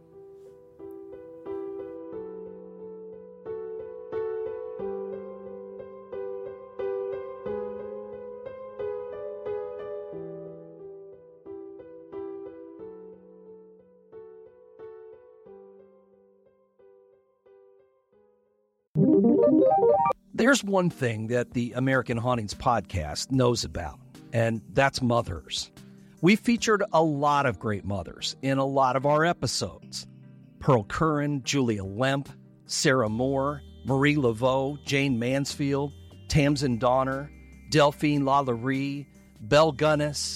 There's one thing that the American Hauntings podcast knows about, and that's mothers. We've featured a lot of great mothers in a lot of our episodes. Pearl Curran, Julia Lemp, Sarah Moore, Marie Laveau, Jane Mansfield, Tamsin Donner, Delphine LaLaurie, Belle Gunness,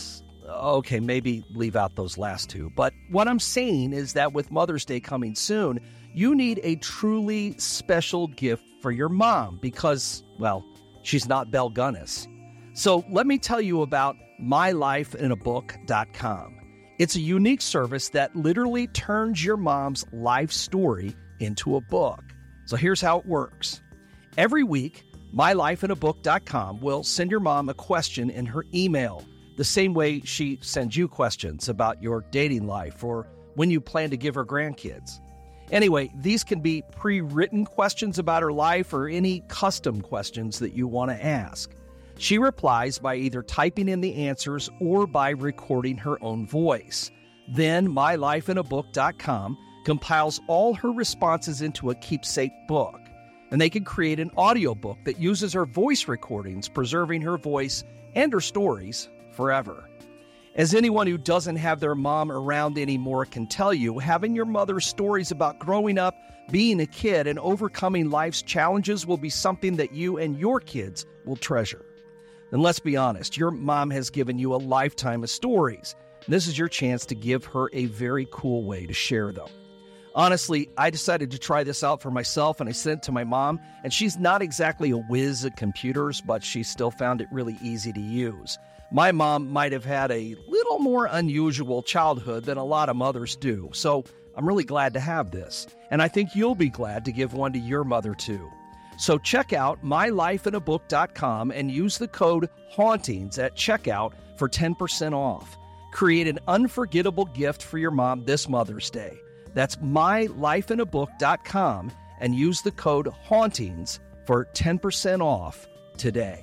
okay, maybe leave out those last two. But what I'm saying is that with Mother's Day coming soon, you need a truly special gift for your mom because, well, she's not Belle Gunness. So let me tell you about mylifeinabook.com. It's a unique service that literally turns your mom's life story into a book. So here's how it works. Every week, mylifeinabook.com will send your mom a question in her email, the same way she sends you questions about your dating life or when you plan to give her grandkids. Anyway, these can be pre-written questions about her life or any custom questions that you want to ask. She replies by either typing in the answers or by recording her own voice. Then mylifeinabook.com compiles all her responses into a keepsake book. And they can create an audiobook that uses her voice recordings, preserving her voice and her stories forever. As anyone who doesn't have their mom around anymore can tell you, having your mother's stories about growing up, being a kid, and overcoming life's challenges will be something that you and your kids will treasure. And let's be honest, your mom has given you a lifetime of stories. This is your chance to give her a very cool way to share them. Honestly, I decided to try this out for myself, and I sent it to my mom, and she's not exactly a whiz at computers, but she still found it really easy to use. My mom might have had a little more unusual childhood than a lot of mothers do, so I'm really glad to have this, and I think you'll be glad to give one to your mother too. So check out mylifeinabook.com and use the code HAUNTINGS at checkout for 10% off. Create an unforgettable gift for your mom this Mother's Day. That's mylifeinabook.com and use the code HAUNTINGS for 10% off today.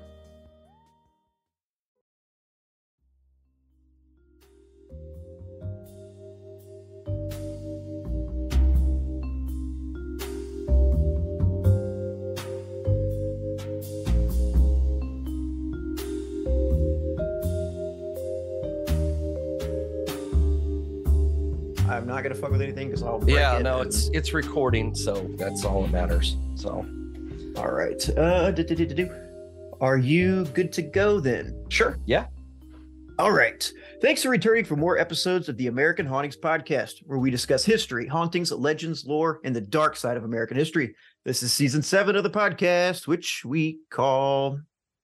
I'm not gonna fuck with anything because I'll break it. Yeah, no, it's recording, so that's all that matters. So, all right. Are you good to go then? Sure. Yeah. All right. Thanks for returning for more episodes of the American Hauntings Podcast, where we discuss history, hauntings, legends, lore, and the dark side of American history. This is season 7 of the podcast, which we call.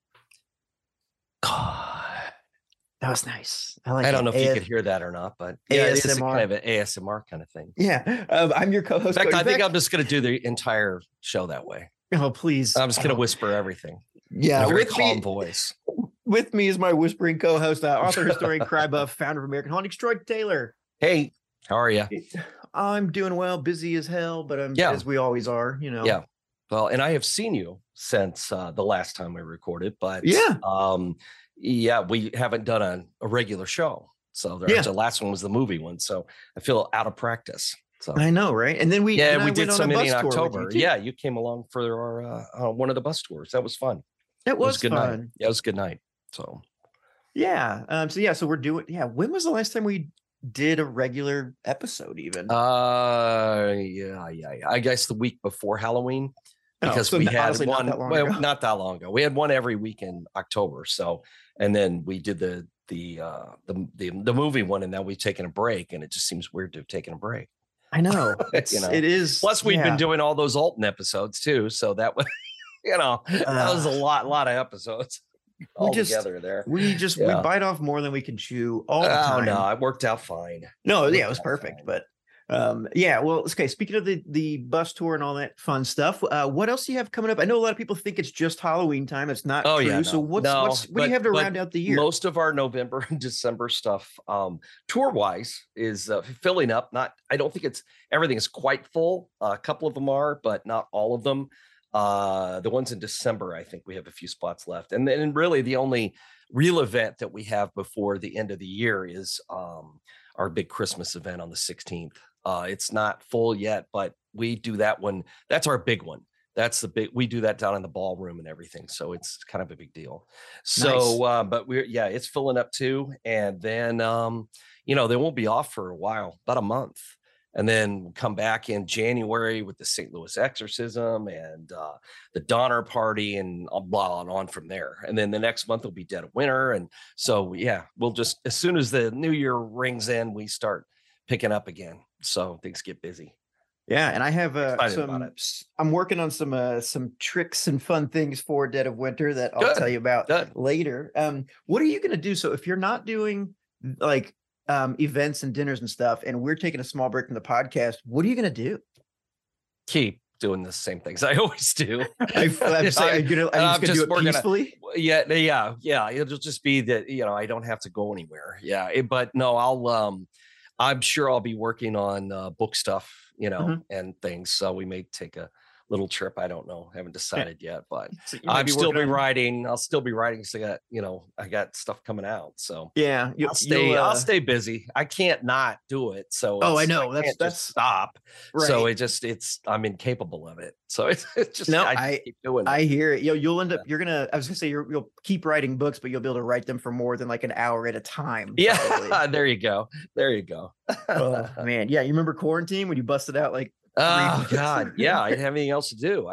That was nice. I don't know if you could hear that or not, but yeah, this is kind of an ASMR kind of thing. Yeah. I'm your co-host. In fact, I think I'm just going to do the entire show that way. Oh, please. I'm just going to whisper everything. Yeah. In a very calm voice. With me is my whispering co-host, author, historian, cry buff, founder of American Hauntings, Troy Taylor. Hey, how are you? I'm doing well, busy as hell, but I'm as we always are, you know. Yeah. Well, and I have seen you since the last time we recorded, but yeah, we haven't done a regular show. So the last one was the movie one. So I feel out of practice. So I know, right? And then we did some in October. Yeah, you came along for our one of the bus tours. That was fun. It was good fun. Night. Yeah, it was a good night. So so we're doing. Yeah, when was the last time we did a regular episode? Even I guess the week before Halloween. Because we had one not that long ago. We had one every week in October. So, and then we did the movie one, and now we've taken a break, and it just seems weird to have taken a break. I know. It is. Plus, we've been doing all those Alton episodes too. So that was, that was a lot of episodes together there. We bite off more than we can chew all the time. Oh no, it worked out fine. No, it was perfect, fine. But. Okay. Speaking of the bus tour and all that fun stuff, what else do you have coming up? I know a lot of people think it's just Halloween time. It's not true. Yeah, no. So what do you have to round out the year? Most of our November and December stuff, tour wise, is filling up. I don't think everything is quite full. A couple of them are, but not all of them. The ones in December, I think we have a few spots left, and then really the only real event that we have before the end of the year is our big Christmas event on the 16th. It's not full yet, but we do that one. That's our big one. We do that down in the ballroom and everything. So it's kind of a big deal. So, nice. But it's filling up too. And then, they won't be off for a while, about a month. and then come back in January with the St. Louis exorcism and the Donner Party and blah and on from there. And then the next month will be Dead of Winter. And so, yeah, we'll just, as soon as the new year rings in, we start picking up again. So things get busy. Yeah, and I have I'm working on some tricks and fun things for Dead of Winter that I'll tell you about later. What are you going to do? So if you're not doing like events and dinners and stuff, and we're taking a small break from the podcast, what are you going to do? Keep doing the same things I always do. I'm just going to do it peacefully. Yeah. It'll just be that, I don't have to go anywhere. Yeah. But no, I'm sure I'll be working on book stuff, and things. So we may take a little trip. I don't know. Haven't decided yet, but I'll still be writing. So I got stuff coming out. So yeah, I'll stay busy. I can't not do it. So I know that's stop. Right. So I'm incapable of it. So it's just, I keep doing it. I hear it. You'll end up, you'll keep writing books, but you'll be able to write them for more than like an hour at a time. Yeah. There you go. Oh man. Yeah. You remember quarantine when you busted out like, oh God. Yeah. I didn't have anything else to do.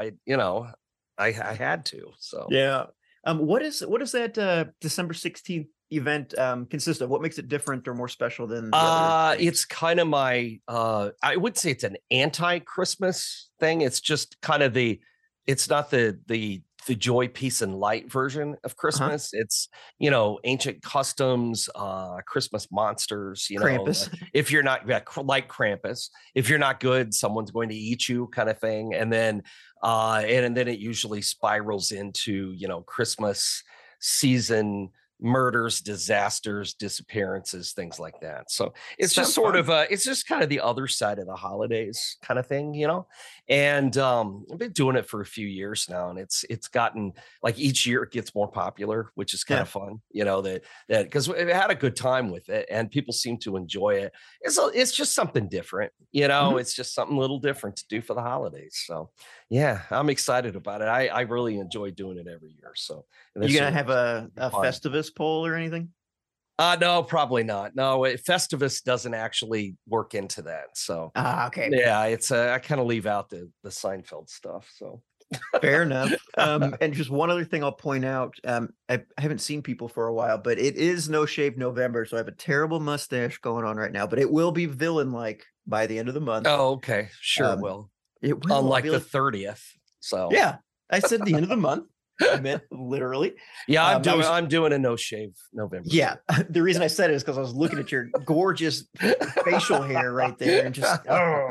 I had to, so. Yeah. What is that December 16th event consist of? What makes it different or more special than the other things? It's kind of my I would say it's an anti-Christmas thing. It's just kind of it's not the joy, peace, and light version of Christmas. It's, ancient customs, Christmas monsters, Krampus. If you're not like Krampus, if you're not good, someone's going to eat you kind of thing. And then, and then it usually spirals into, Christmas season murders, disasters, disappearances, things like that. So it's just sort of it's just kind of the other side of the holidays kind of thing, and I've been doing it for a few years now, and it's gotten like each year it gets more popular, which is kind of fun, that because we had a good time with it and people seem to enjoy it. It's just something different, it's just something a little different to do for the holidays. So yeah, I'm excited about it. I really enjoy doing it every year. So you gonna have a Festivus poll or anything? No, probably not. No, Festivus doesn't actually work into that. So okay. Yeah, it's I kind of leave out the Seinfeld stuff. So fair enough. And just one other thing I'll point out. I haven't seen people for a while, but it is No Shave November. So I have a terrible mustache going on right now, but it will be villain-like by the end of the month. Oh, okay. Sure, it will. It will. Unlike the 30th. So yeah, I said the end of the month. I meant literally. Yeah, I'm doing a No Shave November. Yeah, the reason I said it is because I was looking at your gorgeous facial hair right there, and just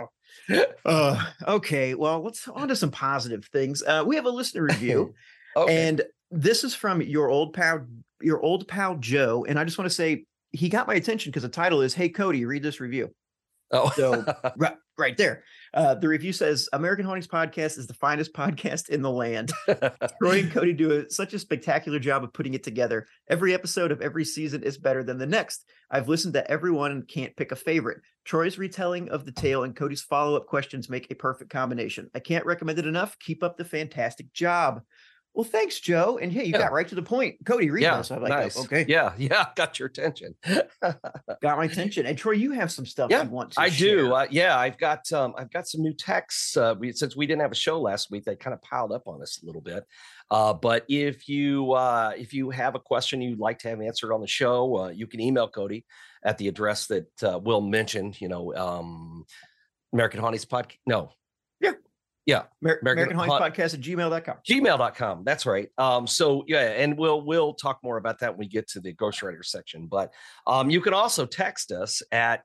okay. Well, let's on to some positive things. We have a listener review, and this is from your old pal Joe, and I just want to say he got my attention because the title is "Hey Cody, read this review." Oh, so right there. The review says, American Hauntings Podcast is the finest podcast in the land. Troy and Cody do such a spectacular job of putting it together. Every episode of every season is better than the next. I've listened to every one and can't pick a favorite. Troy's retelling of the tale and Cody's follow-up questions make a perfect combination. I can't recommend it enough. Keep up the fantastic job. Well, thanks, Joe. And hey, you got right to the point. Cody, read this. I'm like, nice. Okay. Yeah. Got your attention. Got my attention. And Troy, you have some stuff you want to share. Do. I've got some new texts. Since we didn't have a show last week, they kind of piled up on us a little bit. But if you have a question you'd like to have answered on the show, you can email Cody at the address that we'll mention. American Hauntings Podcast. No. Yeah. American Hauntings Podcast at gmail.com. Gmail.com. That's right. So yeah, and we'll talk more about that when we get to the Ghostwriter section. But you can also text us at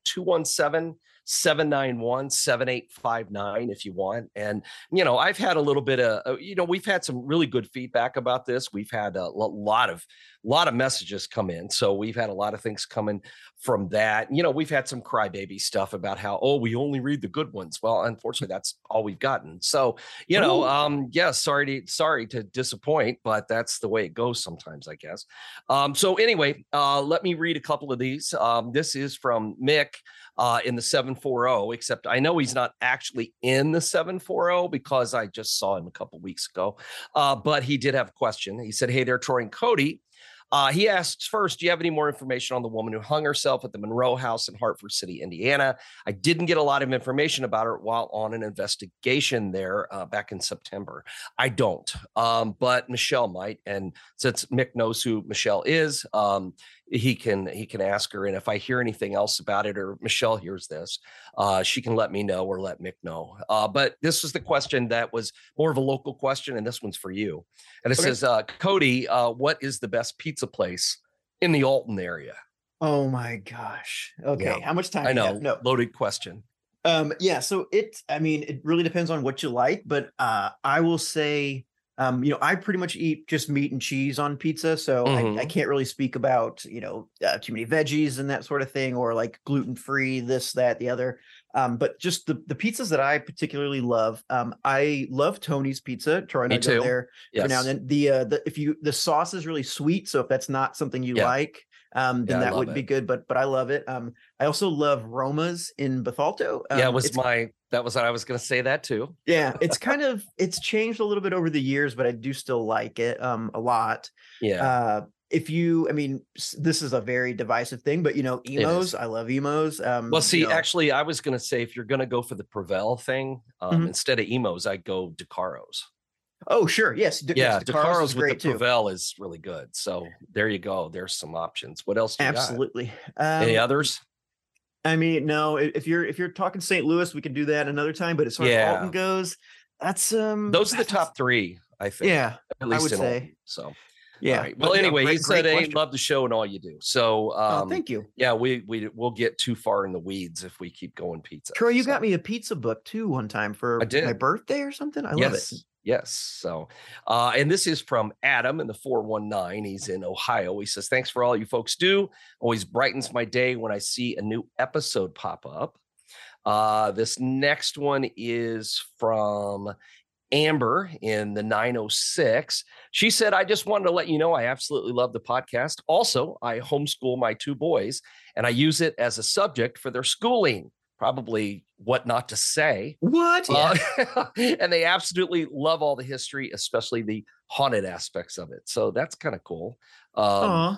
217-791-7859 if you want. And I've had a little bit of we've had some really good feedback about this. We've had a lot of messages come in. So we've had a lot of things coming from that. We've had some crybaby stuff about how, we only read the good ones. Well, unfortunately, that's all we've gotten. So, sorry to disappoint, but that's the way it goes sometimes, I guess. So anyway, let me read a couple of these. This is from Mick in the 740, except I know he's not actually in the 740 because I just saw him a couple weeks ago. But he did have a question. He said, "Hey there, Troy and Cody. He asks first, do you have any more information on the woman who hung herself at the Monroe House in Hartford City, Indiana? I didn't get a lot of information about her while on an investigation there back in September. I don't, but Michelle might. And since Mick knows who Michelle is, he can ask her. And if I hear anything else about it, or Michelle hears this, she can let me know or let Mick know. But this was the question that was more of a local question, and this one's for you. And it says, Cody, what is the best pizza place in the Alton area? Oh my gosh. Okay. Yeah. How much time? I know. No. Loaded question. Yeah. So it really depends on what you like, but I will say, I pretty much eat just meat and cheese on pizza. So I can't really speak about, too many veggies and that sort of thing, or like gluten-free, this, that, the other. But just the pizzas that I particularly love. I love Tony's Pizza. Try not to go there for now and then. The sauce is really sweet. So if that's not something you like, then that wouldn't be good, but I love it. I also love Roma's in Bethalto. That was what I was going to say that too. Yeah, it's changed a little bit over the years, but I do still like it a lot. Yeah. This is a very divisive thing, but Emos, I love Emos. Actually, I was going to say, if you're going to go for the Provel thing, instead of Emos, I'd go DeCaro's. Oh, sure. Yes. DeCaro's with the Provel is really good. So there you go. There's some options. What else do you Absolutely. got? Any others? No, if you're talking St. Louis, we can do that another time. But as far as Alton goes, that's those are the top three, I think. Yeah, at least I would say. Alton, so yeah. Right. Well, anyway, he said, "Hey, love the show and all you do." So, thank you. Yeah, we'll get too far in the weeds if we keep going pizza. Troy, you got me a pizza book too one time for my birthday or something. I love it. Yes. So, and this is from Adam in the 419. He's in Ohio. He says, thanks for all you folks do. Always brightens my day when I see a new episode pop up. This next one is from Amber in the 906. She said, I just wanted to let you know I absolutely love the podcast. Also, I homeschool my two boys and I use it as a subject for their schooling. Probably what not to say. What? And they absolutely love all the history, especially the haunted aspects of it. So that's kind of cool. I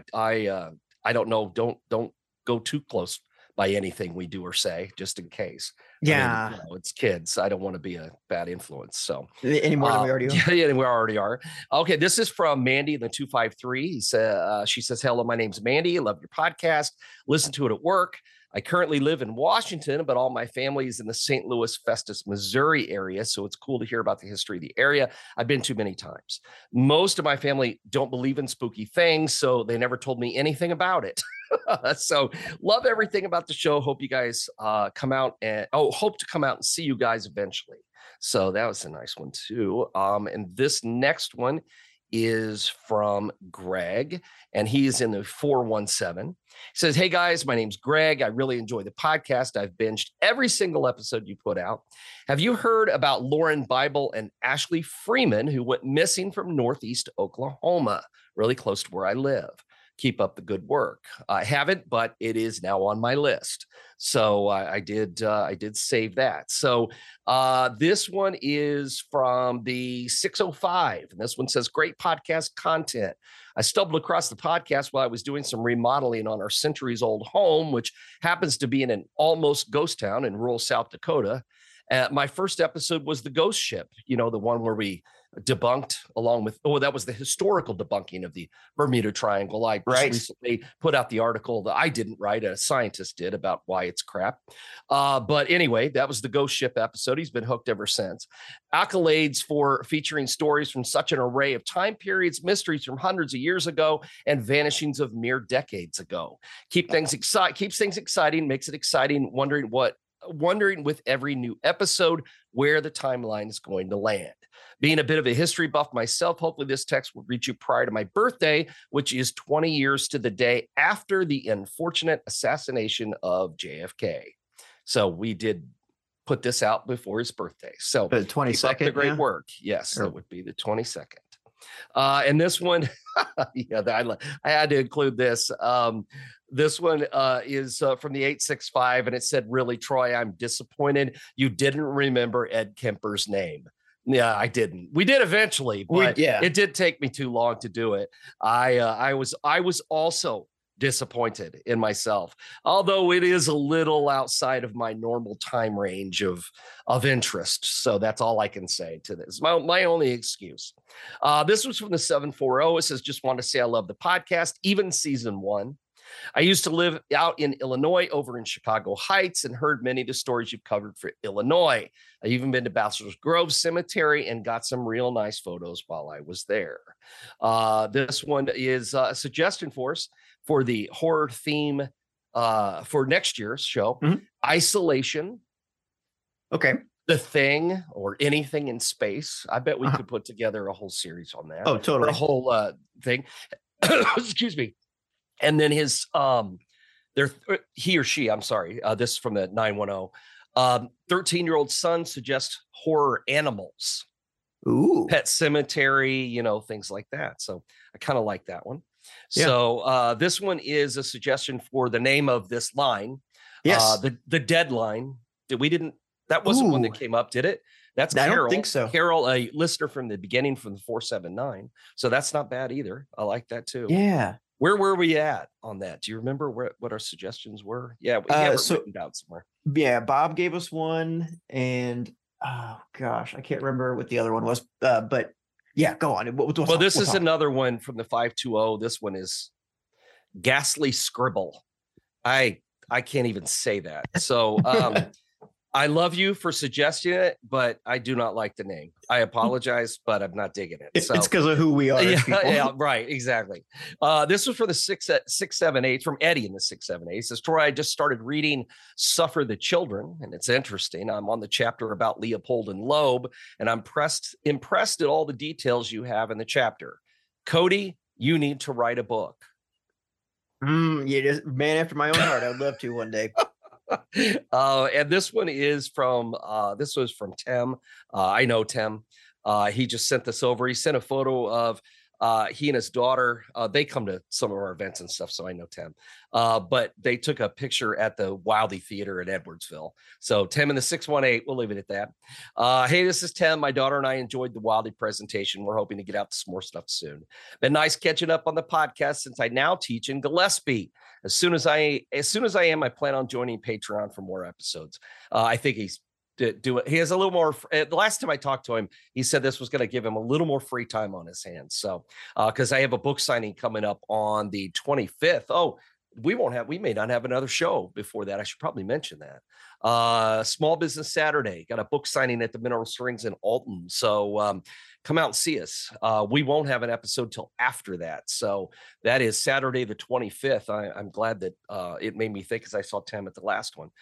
don't know. Don't go too close by anything we do or say, just in case. Yeah. I mean, it's kids. I don't want to be a bad influence. So any more than we already are. Yeah, we already are. Okay. This is from Mandy in the 253. She says, hello, my name's Mandy. I love your podcast. Listen to it at work. I currently live in Washington, but all my family is in the St. Louis, Festus, Missouri area. So it's cool to hear about the history of the area. I've been to many times. Most of my family don't believe in spooky things, so they never told me anything about it. So love everything about the show. Hope you guys hope to come out and see you guys eventually. So that was a nice one too. And this next one is from Greg, and he is in the 417. He says, hey guys, my name's Greg. I really enjoy the podcast. I've binged every single episode you put out. Have you heard about Lauren Bible and Ashley Freeman, who went missing from Northeast Oklahoma, really close to where I live? Keep up the good work. I haven't, but it is now on my list. So I did save that. So this one is from the 605. And this one says, great podcast content. I stumbled across the podcast while I was doing some remodeling on our centuries-old home, which happens to be in an almost ghost town in rural South Dakota. My first episode was the ghost ship, the one where we debunked along with, that was the historical debunking of the Bermuda Triangle. I just recently put out the article that I didn't write, a scientist did, about why it's crap. But anyway, that was the ghost ship episode. He's been hooked ever since. Accolades for featuring stories from such an array of time periods, mysteries from hundreds of years ago, and vanishings of mere decades ago. Keeps things exciting, makes it exciting, wondering with every new episode where the timeline is going to land. Being a bit of a history buff myself, hopefully this text will reach you prior to my birthday, which is 20 years to the day after the unfortunate assassination of JFK. So we did put this out before his birthday. So the 22nd, the great work. Yes, that would be the 22nd. And this one, I had to include this. This one is from the 865, and it said, really, Troy, I'm disappointed you didn't remember Ed Kemper's name. Yeah, I didn't. We did eventually, but yeah. it did take me too long to do it. I was also disappointed in myself, although it is a little outside of my normal time range of interest. So that's all I can say to this. My only excuse. This was from the 740. It says, just want to say I love the podcast, even season 1. I used to live out in Illinois over in Chicago Heights and heard many of the stories you've covered for Illinois. I've even been to Bachelor's Grove Cemetery and got some real nice photos while I was there. This one is a suggestion for us for the horror theme for next year's show, Isolation. Okay. The Thing, or Anything in Space. I bet we could put together a whole series on that. Oh, totally. Or a whole thing. Excuse me. And then his he or she, I'm sorry, this is from the 910. 13-year-old son suggests horror animals. Ooh. Pet Cemetery, things like that. So I kind of like that one. Yeah. So this one is a suggestion for the name of this line. Yes. The Deadline. That wasn't one that came up, did it? That's Carol. I don't think so. Carol, a listener from the beginning from the 479. So that's not bad either. I like that too. Yeah. Where were we at on that? Do you remember what our suggestions were? Yeah, we have it written down somewhere. Yeah, Bob gave us one, and oh gosh, I can't remember what the other one was. But yeah, go on. This is another one from the 520. This one is Ghastly Scribble. I can't even say that. So I love you for suggesting it, but I do not like the name. I apologize, but I'm not digging it. It's because of who we are. Yeah, right, exactly. This was for the 678 from Eddie in the 678. He says, Troy, I just started reading Suffer the Children, and it's interesting. I'm on the chapter about Leopold and Loeb, and I'm impressed at all the details you have in the chapter. Cody, you need to write a book. Yeah, man after my own heart. I'd love to one day. And this one is from this was from Tim. I know Tim. He just sent this over. He sent a photo of he and his daughter. They come to some of our events and stuff, so I know Tim. But they took a picture at the Wildey Theater in Edwardsville. So Tim in the 618, we'll leave it at that. Hey, this is Tim. My daughter and I enjoyed the Wildey presentation. We're hoping to get out to some more stuff soon. Been nice catching up on the podcast since I now teach in Gillespie. As soon as I am, I plan on joining Patreon for more episodes. I think he's do it. He has a little more. The last time I talked to him, he said this was going to give him a little more free time on his hands. So, because I have a book signing coming up on the 25th. Oh, we may not have another show before that. I should probably mention that. Small Business Saturday, got a book signing at the Mineral Springs in Alton. So come out and see us. We won't have an episode till after that. So that is Saturday, the 25th. I'm glad that it made me think, because I saw Tim at the last one.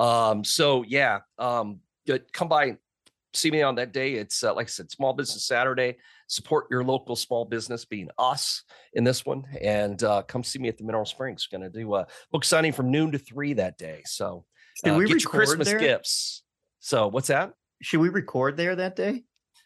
Come by and see me on that day. It's like I said, Small Business Saturday. Support your local small business, being us in this one, and come see me at the Mineral Springs. Going to do a book signing from noon to 3 that day. So Should we get your Christmas there? Gifts. So what's that? Should we record there that day?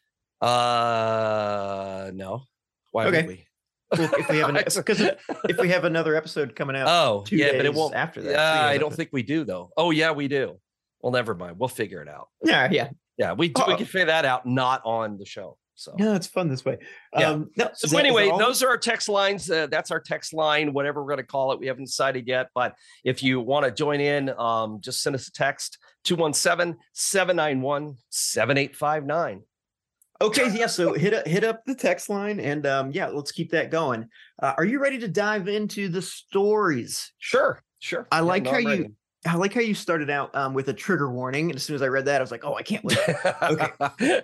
No. Why would we? Well, if we have another episode coming out, 2 days but it won't after that. I don't think we do though. Oh yeah, we do. Well, never mind. We'll figure it out. Yeah. We can figure that out, not on the show. So no, it's fun this way. Yeah. So anyway, those are our text lines. That's our text line, whatever we're going to call it. We haven't decided yet, but if you want to join in, just send us a text 217-791-7859. Okay, yeah. So hit up the text line, and let's keep that going. Are you ready to dive into the stories? Sure. I like how you started out with a trigger warning, and as soon as I read that, I was like, "Oh, I can't wait." Okay.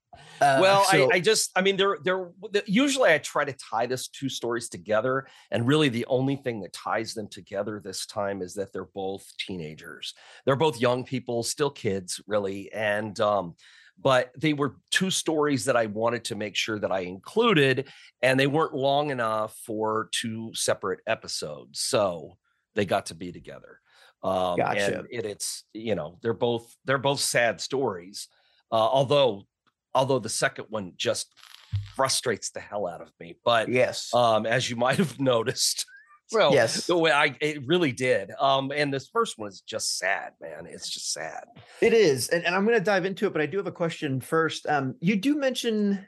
Usually I try to tie this two stories together, and really the only thing that ties them together this time is that they're both teenagers. They're both young people, still kids, really, and but they were two stories that I wanted to make sure that I included, and they weren't long enough for two separate episodes, so they got to be together. Gotcha. And it's they're both sad stories, although the second one just frustrates the hell out of me. But yes, as you might have noticed, So Yes. the way it really did. And this first one is just sad, man. It's just sad. It is. And I'm going to dive into it, but I do have a question first. You do mention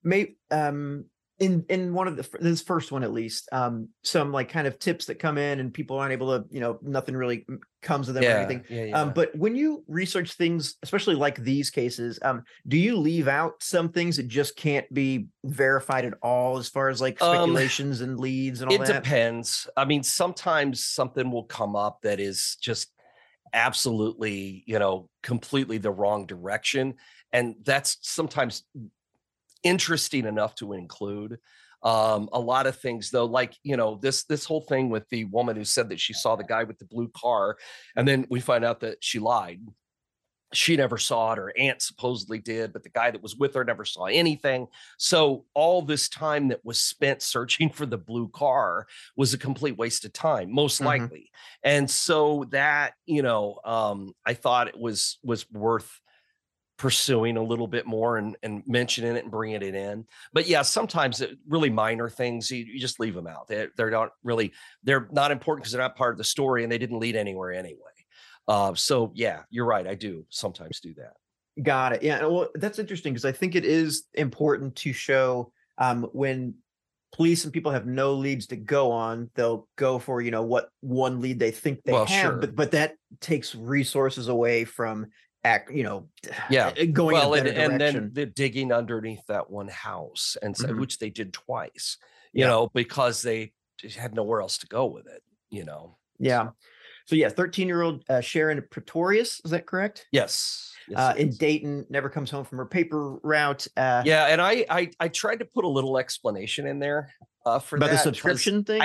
in one of this first one, at least, some like kind of tips that come in and people aren't able to, nothing really comes of them or anything. Yeah. But when you research things, especially like these cases, do you leave out some things that just can't be verified at all as far as like speculations and leads and all that? It depends. I mean, sometimes something will come up that is just absolutely, completely the wrong direction. And that's sometimes interesting enough to include. A lot of things though, like, this whole thing with the woman who said that she saw the guy with the blue car, and then we find out that she lied. She never saw it. Her aunt supposedly did, but the guy that was with her never saw anything. So all this time that was spent searching for the blue car was a complete waste of time, most likely. And so that, I thought it was worth pursuing a little bit more and mentioning it and bringing it in. But yeah, sometimes really minor things, you just leave them out. They're not important because they're not part of the story and they didn't lead anywhere anyway. So yeah, you're right. I do sometimes do that. Got it. Yeah. Well, that's interesting because I think it is important to show when police and people have no leads to go on, they'll go for, what one lead they think they have, sure. but that takes resources away from going well, in a better and direction. then the digging underneath that one house and which they did twice, because they had nowhere else to go with it, Yeah. So 13-year-old Sharon Pretorius, is that correct? Yes. In Dayton, never comes home from her paper route. And I tried to put a little explanation in there for about that, the subscription thing.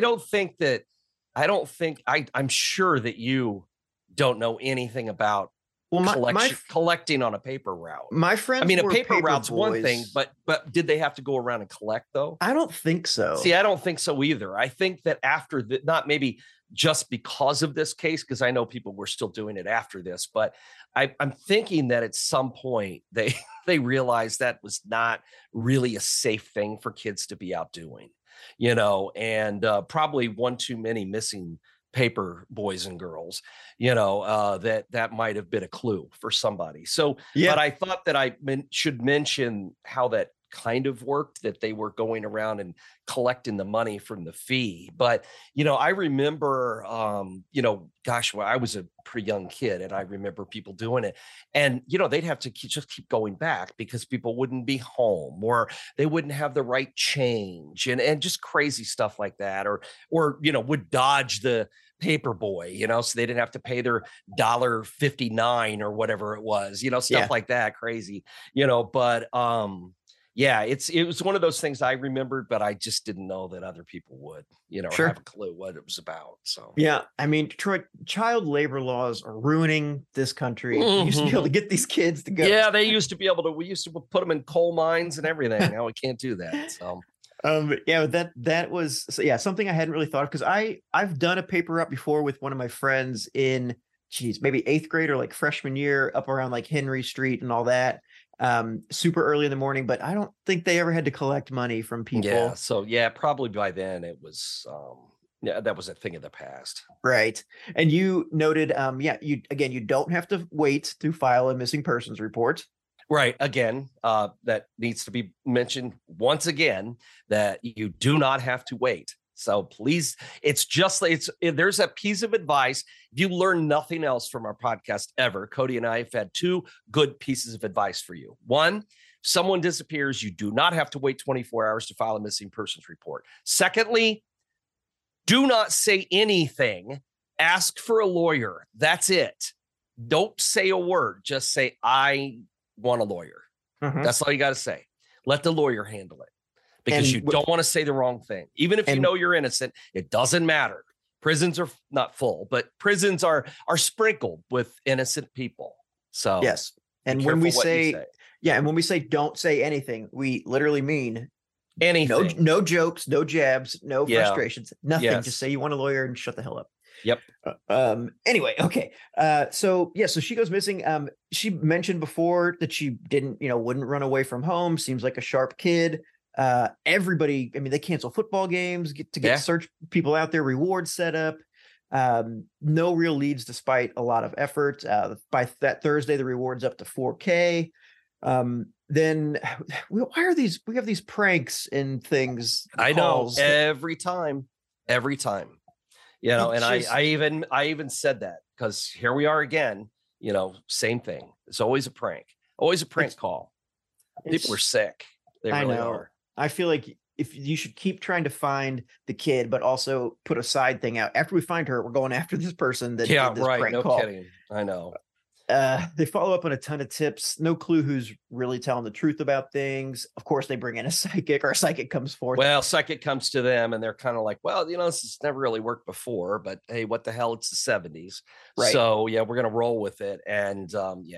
I'm sure that you don't know anything about collecting on a paper route. My friends, a paper route's boys. one thing, but did they have to go around and collect though? I don't think so. See, I don't think so either. I think that after not maybe just because of this case, because I know people were still doing it after this, but I'm thinking that at some point they realized that was not really a safe thing for kids to be out doing, and probably one too many missing paper boys and girls, that might have been a clue for somebody. So, but I thought that I should mention how that kind of worked, that they were going around and collecting the money from the fee. But, I remember, when I was a pretty young kid and I remember people doing it and, they'd have to just keep going back because people wouldn't be home or they wouldn't have the right change and just crazy stuff like that. Or, would dodge the paper boy, so they didn't have to pay their $1.59 or whatever it was, stuff like that. Crazy, but, it was one of those things I remembered, but I just didn't know that other people would, have a clue what it was about. So, yeah, I mean, Detroit, child labor laws are ruining this country. You used to be able to get these kids to go. Yeah, we used to put them in coal mines and everything. Now we can't do that. So, that was something I hadn't really thought of because I've done a paper route before with one of my friends in maybe 8th grade or like freshman year up around like Henry Street and all that. Super early in the morning, but I don't think they ever had to collect money from people. Yeah. So probably by then it was, that was a thing of the past. Right. And you noted, you don't have to wait to file a missing persons report. Right. Again, that needs to be mentioned once again, that you do not have to wait. So please, there's a piece of advice. If you learn nothing else from our podcast ever, Cody and I have had 2 good pieces of advice for you. One, someone disappears, you do not have to wait 24 hours to file a missing persons report. Secondly, do not say anything. Ask for a lawyer. That's it. Don't say a word. Just say, I want a lawyer. That's all you got to say. Let the lawyer handle it. Because you don't want to say the wrong thing. Even if you know you're innocent, it doesn't matter. Prisons are not full, but prisons are sprinkled with innocent people. So yes. And when we say don't say anything, we literally mean anything. No jokes, no jabs, no frustrations, nothing. Yes. Just say you want a lawyer and shut the hell up. Yep. Anyway, okay. So she goes missing. She mentioned before that she wouldn't run away from home. Seems like a sharp kid. Everybody, I mean, they cancel football games get search people out there, rewards set up. No real leads despite a lot of effort. By that Thursday, the reward's up to 4K. Then we have these pranks and things. I know every time, you know, and I even said that because here we are again, you know, same thing. It's always a prank call. People are sick. They really are. I feel like if you should keep trying to find the kid, but also put a side thing out. After we find her, we're going after this person that did this prank call. Kidding. I know. They follow up on a ton of tips. No clue who's really telling the truth about things. Of course, they bring in a psychic, or a psychic comes forth. Well, psychic comes to them, and they're kind of like, well, you know, this has never really worked before, but hey, what the hell? It's the 70s. Right. So, yeah, we're going to roll with it. And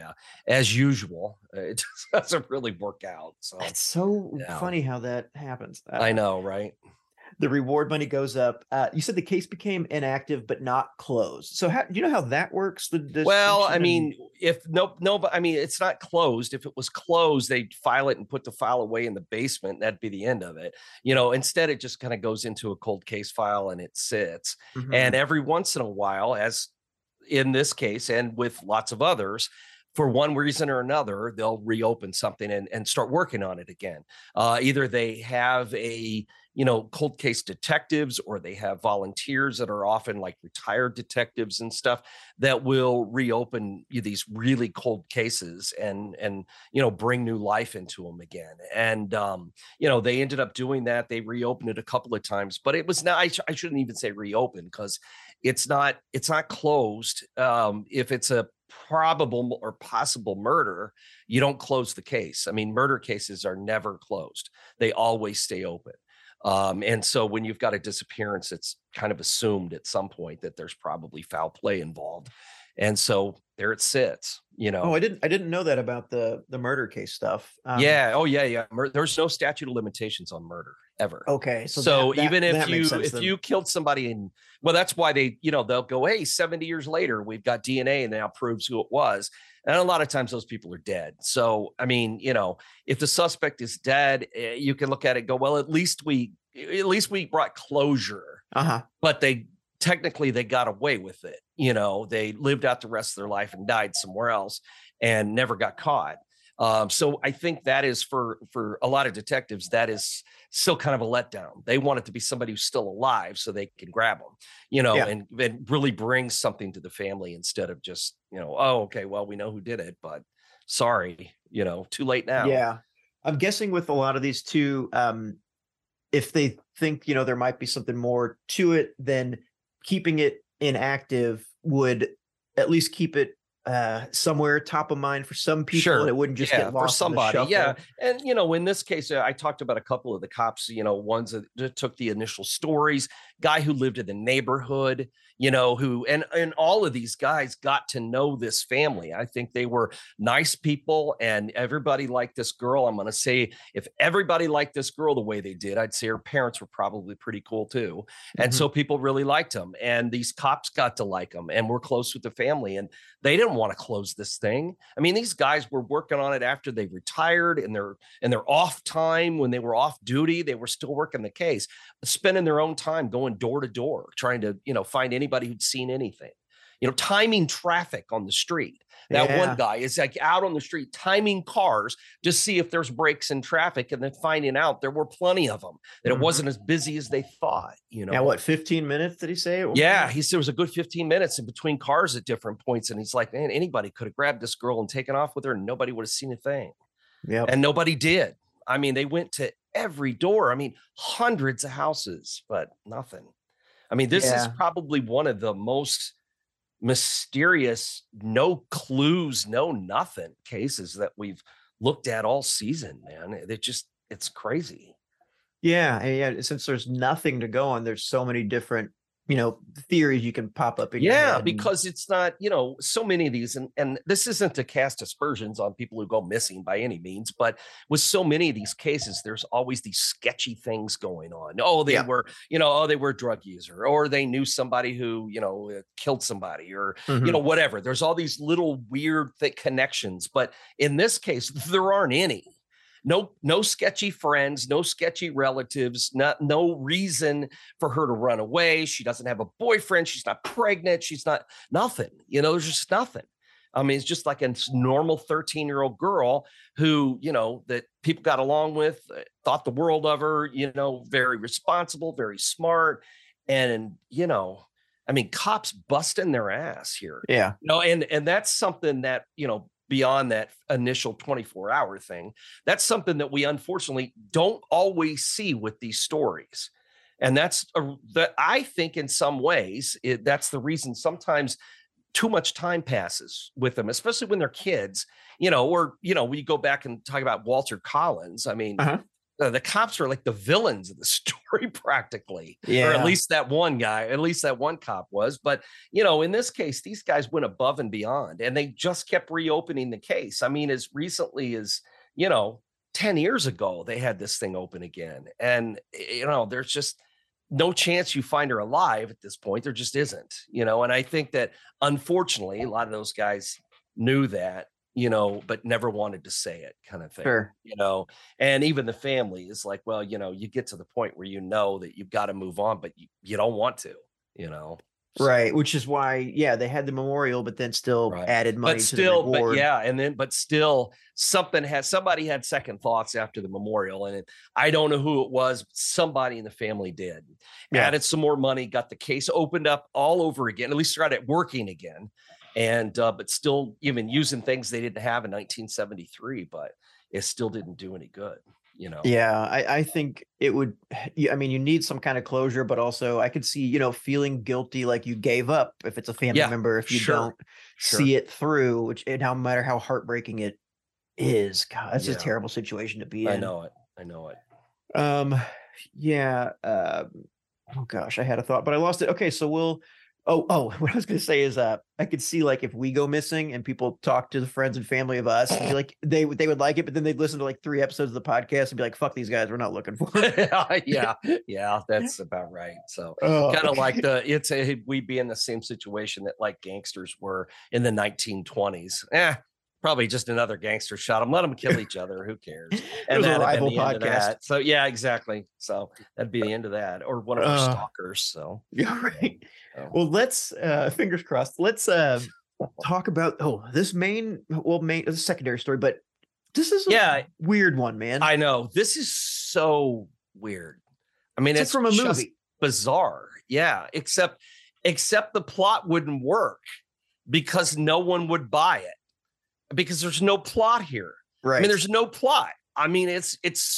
as usual, it just doesn't really work out. So it's so funny how that happens. I know, right? The reward money goes up. You said the case became inactive but not closed. So do you know how that works? Well, I mean, but I mean, it's not closed. If it was closed, they'd file it and put the file away in the basement. That'd be the end of it. You know, instead it just kind of goes into a cold case file and it sits. Mm-hmm. And every once in a while, as in this case and with lots of others, for one reason or another, they'll reopen something and start working on it again. Either they have cold case detectives, or they have volunteers that are often like retired detectives and stuff that will reopen these really cold cases and bring new life into them again. And they ended up doing that. They reopened it a couple of times, but it was not. I shouldn't even say reopen, because it's not closed. If it's a probable or possible murder, you don't close the case. I mean, murder cases are never closed. They always stay open. And so when you've got a disappearance, it's kind of assumed at some point that there's probably foul play involved. And so there it sits, Oh, I didn't know that about the murder case stuff. Yeah. There's no statute of limitations on murder ever. Okay. So even if you killed somebody that's why they'll go, hey, 70 years later, we've got DNA and now proves who it was. And a lot of times those people are dead. So, I mean, if the suspect is dead, you can look at it and go, well, at least we brought closure. But they got away with it. They lived out the rest of their life and died somewhere else and never got caught. So I think that is for a lot of detectives, that is still kind of a letdown. They want it to be somebody who's still alive so they can grab them, and really bring something to the family instead of just, oh, okay, well, we know who did it, but sorry, too late now. Yeah. I'm guessing with a lot of these too, if they think, there might be something more to it, then keeping it inactive would at least keep it somewhere top of mind for some people. Sure. And it wouldn't just get lost for somebody. In the shuffle. And in this case, I talked about a couple of the cops, ones that took the initial stories, guy who lived in the neighborhood, who and all of these guys got to know this family. I think they were nice people, and everybody liked this girl. I'm going to say, if everybody liked this girl the way they did, I'd say her parents were probably pretty cool too. And so people really liked them, and these cops got to like them and were close with the family, and they didn't want to close this thing. I mean, these guys were working on it after they retired, and their off time, when they were off duty, they were still working the case, spending their own time going door to door, trying to, find anybody who'd seen anything, timing traffic on the street. That one guy is like out on the street timing cars to see if there's breaks in traffic, and then finding out there were plenty of them, that it wasn't as busy as they thought. Now, what, 15 minutes did he say? Yeah, he said it was a good 15 minutes in between cars at different points, and he's like, man, anybody could have grabbed this girl and taken off with her, and nobody would have seen a thing. Yeah, and nobody did. I mean, they went to every door. I mean, hundreds of houses, but nothing. I mean, this is probably one of the most mysterious, no clues, no nothing cases that we've looked at all season, man. It's crazy. Yeah. Since there's nothing to go on, there's so many different, theories you can pop up in your head. Because it's not, so many of these, and this isn't to cast aspersions on people who go missing by any means, but with so many of these cases, there's always these sketchy things going on. Oh, they were a drug user, or they knew somebody who, killed somebody, or, whatever. There's all these little weird connections, but in this case, there aren't any. no sketchy friends, no sketchy relatives, no reason for her to run away. She doesn't have a boyfriend. She's not pregnant. She's not nothing. There's just nothing. I mean, it's just like a normal 13-year-old girl who, that people got along with, thought the world of her, very responsible, very smart. And, I mean, cops busting their ass here. Yeah. And that's something that, beyond that initial 24-hour thing, that's something that we unfortunately don't always see with these stories. And that I think in some ways, that's the reason sometimes too much time passes with them, especially when they're kids, we go back and talk about Walter Collins. I mean, the cops are like the villains of the story practically, or at least that one cop was. But, in this case, these guys went above and beyond, and they just kept reopening the case. I mean, as recently as, 10 years ago, they had this thing open again. And, there's just no chance you find her alive at this point. There just isn't, and I think that unfortunately, a lot of those guys knew that, but never wanted to say it, kind of thing, sure. And even the family is like, well, you get to the point where that you've got to move on, but you don't want to, Right, which is why, they had the memorial, but then still added money to the reward. But still, somebody had second thoughts after the memorial, and I don't know who it was, but somebody in the family did. Added some more money, got the case opened up all over again, at least started working again, and but still even using things they didn't have in 1973, but it still didn't do any good. I think it would, I mean, you need some kind of closure, but also I could see, feeling guilty, like you gave up if it's a family member, if you don't see it through, and no matter how heartbreaking it is. God, that's a terrible situation to be in. I know it. Oh gosh, I had a thought, but I lost it. Okay. So what I was going to say is, I could see, like, if we go missing and people talk to the friends and family of us, and be like, they would like it, but then they'd listen to like 3 episodes of the podcast and be like, fuck these guys, we're not looking for them. yeah, that's about right. So kind of like we'd be in the same situation that like gangsters were in the 1920s. Probably just another gangster shot them, let them kill each other. Who cares? And that a rival the podcast. End of that. So yeah, exactly. So that'd be the end of that, or one of our stalkers. So yeah, right. Well, let's fingers crossed. Let's talk about this secondary story, but this is a weird one, man. I know, this is so weird. I mean, it's from a movie. Bizarre. Yeah, except the plot wouldn't work because no one would buy it. Because there's no plot here. Right. I mean, there's no plot. I mean, it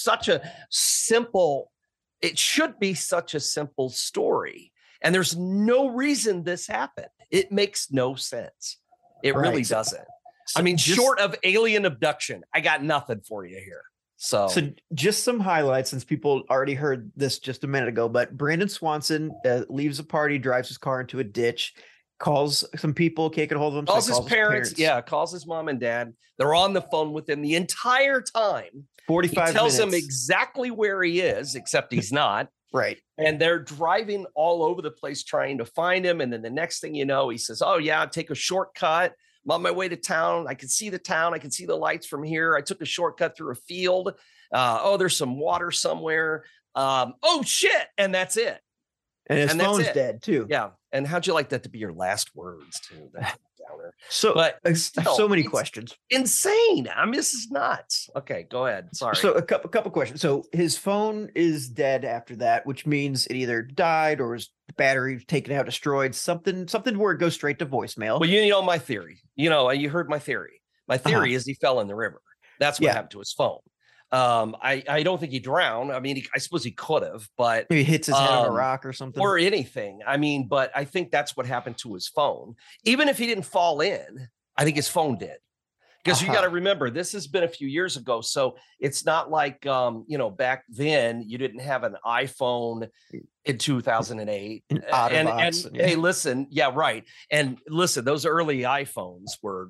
should be such a simple story. And there's no reason this happened. It makes no sense. It really doesn't. I mean, short of alien abduction, I got nothing for you here. So just some highlights, since people already heard this just a minute ago, but Brandon Swanson leaves a party, drives his car into a ditch, calls some people, can't get a hold of him. Calls his parents. Yeah, calls his mom and dad. They're on the phone with him the entire time. 45 minutes. Tells him exactly where he is, except he's not. Right. And they're driving all over the place trying to find him. And then the next thing you know, he says, oh, yeah, take a shortcut. I'm on my way to town. I can see the town. I can see the lights from here. I took a shortcut through a field. There's some water somewhere. Oh, shit. And that's it. And his phone's dead too. Yeah. And how'd you like that to be your last words too? That's downer. But still, so many questions. Insane. I mean, this is nuts. Okay, go ahead. Sorry. So a couple questions. So his phone is dead after that, which means it either died or his battery taken out, destroyed, something where it goes straight to voicemail. Well, you know my theory. You heard my theory. My theory is he fell in the river. That's what happened to his phone. I don't think he drowned. I mean, I suppose he could have, but maybe hits his head on a rock or something, or anything. I mean, but I think that's what happened to his phone. Even if he didn't fall in, I think his phone did. Because you got to remember, this has been a few years ago, so it's not like back then you didn't have an iPhone in 2008. And hey, listen, and listen, those early iPhones were,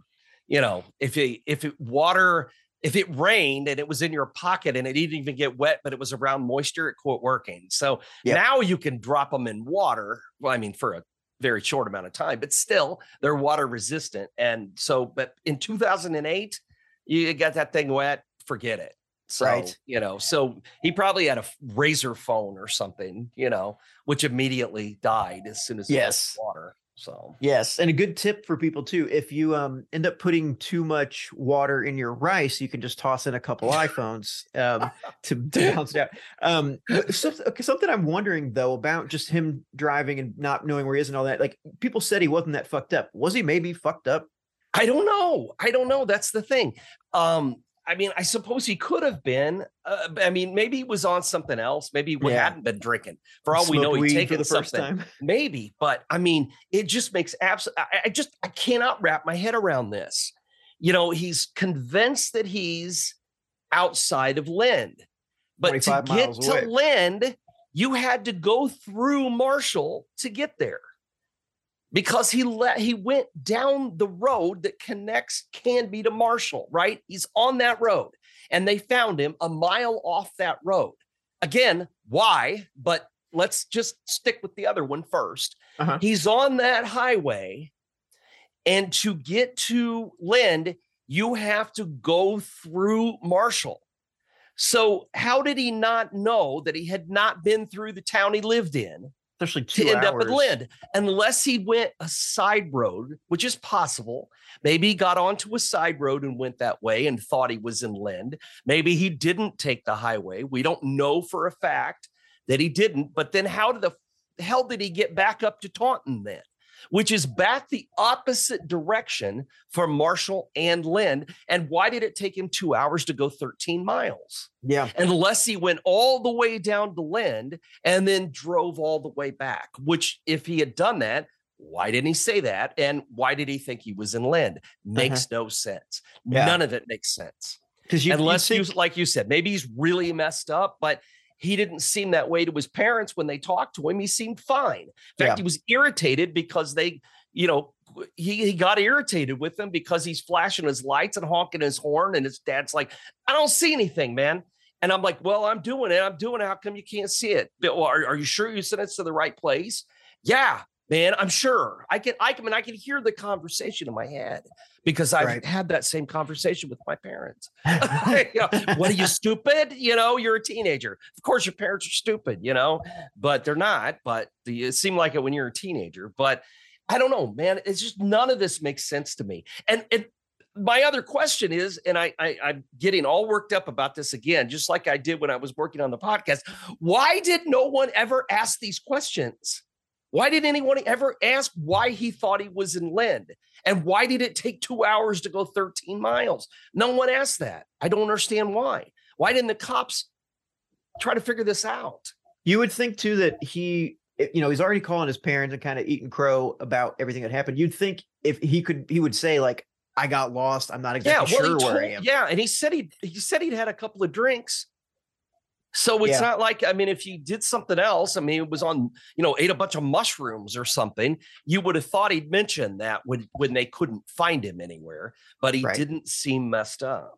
if it rained and it was in your pocket and it didn't even get wet, but it was around moisture, it quit working. So now you can drop them in water. Well, I mean, for a very short amount of time, but still they're water resistant. And so, but in 2008, you got that thing wet, forget it. So, Right. so he probably had a razor phone or something, which immediately died as soon as it hit Yes. water. So, Yes, and a good tip for people too, if you end up putting too much water in your rice, you can just toss in a couple iPhones to balance it out. Something I'm wondering though about just him driving and not knowing where he is and all that. Like people said he wasn't that fucked up. Was he maybe fucked up? I don't know. That's the thing. I suppose he could have been. Maybe he was on something else. Maybe he hadn't been drinking. For all we know, he'd taken something. Maybe, but it just makes I cannot wrap my head around this. He's convinced that he's outside of Lind, but to get to Lind, you had to go through Marshall to get there. Because he went down the road that connects Canby to Marshall, right? He's on that road, and they found him a mile off that road. Again, why? But let's just stick with the other one first. Uh-huh. He's on that highway, and to get to Lind, you have to go through Marshall. So how did he not know that he had not been through the town he lived in? Especially 2 to end hours. up at Lind, unless he went a side road, which is possible. Maybe he got onto a side road and went that way and thought he was in Lind. Maybe he didn't take the highway. We don't know for a fact that he didn't. But then how the hell did he get back up to Taunton then? Which is back the opposite direction from Marshall and Lind. And why did it take him 2 hours to go 13 miles? Yeah. Unless he went all the way down to Lind and then drove all the way back, which if he had done that, why didn't he say that? And why did he think he was in Lind? Makes no sense. Yeah. None of it makes sense. Unless like you said, maybe he's really messed up, but he didn't seem that way to his parents when they talked to him. He seemed fine. In fact, he was irritated because they, he got irritated with them because he's flashing his lights and honking his horn. And his dad's like, I don't see anything, man. And I'm like, well, I'm doing it. How come you can't see it? Well, are you sure you sent us to the right place? Yeah, man, I'm sure. I can hear the conversation in my head because I've had that same conversation with my parents. What are you, stupid? You're a teenager. Of course your parents are stupid, but they're not. But it seemed like it when you're a teenager. But I don't know, man. It's just none of this makes sense to me. And my other question is, and I'm getting all worked up about this again, just like I did when I was working on the podcast. Why did no one ever ask these questions? Why did anyone ever ask why he thought he was in Lind? And why did it take 2 hours to go 13 miles? No one asked that. I don't understand why. Why didn't the cops try to figure this out? You would think too that he's already calling his parents and kind of eating crow about everything that happened. You'd think if he would say like, I got lost. I'm not exactly sure where I am. Yeah. And he said he'd had a couple of drinks. So it's not like, if he did something else, it was on, ate a bunch of mushrooms or something, you would have thought he'd mention that when they couldn't find him anywhere, but he didn't seem messed up.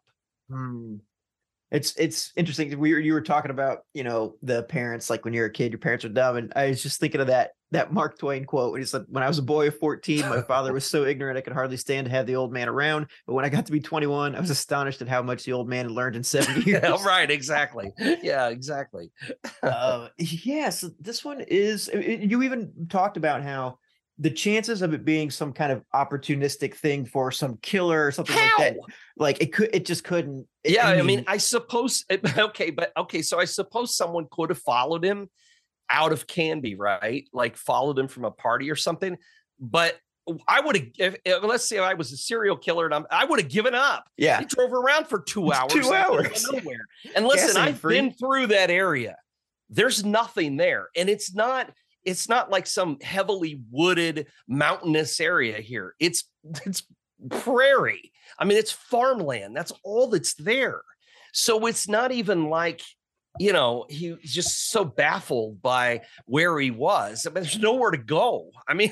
It's interesting. You were talking about, the parents, like when you're a kid, your parents are dumb. And I was just thinking of that Mark Twain quote when he said, when I was a boy of 14, my father was so ignorant I could hardly stand to have the old man around. But when I got to be 21, I was astonished at how much the old man had learned in 7 years. Right. Exactly. Yeah, exactly. So this one is, you even talked about how the chances of it being some kind of opportunistic thing for some killer or something like that, like it just couldn't. I suppose. So I suppose someone could have followed him out of Canby, right? Like followed him from a party or something. But I would have, let's say I was a serial killer and I would have given up. Yeah. He drove around for 2 hours. 2 hours. Nowhere. And listen, I've been through that area. There's nothing there. And it's not like some heavily wooded mountainous area here. It's prairie. It's farmland. That's all that's there. So it's not even like, he was just so baffled by where he was. There's nowhere to go. I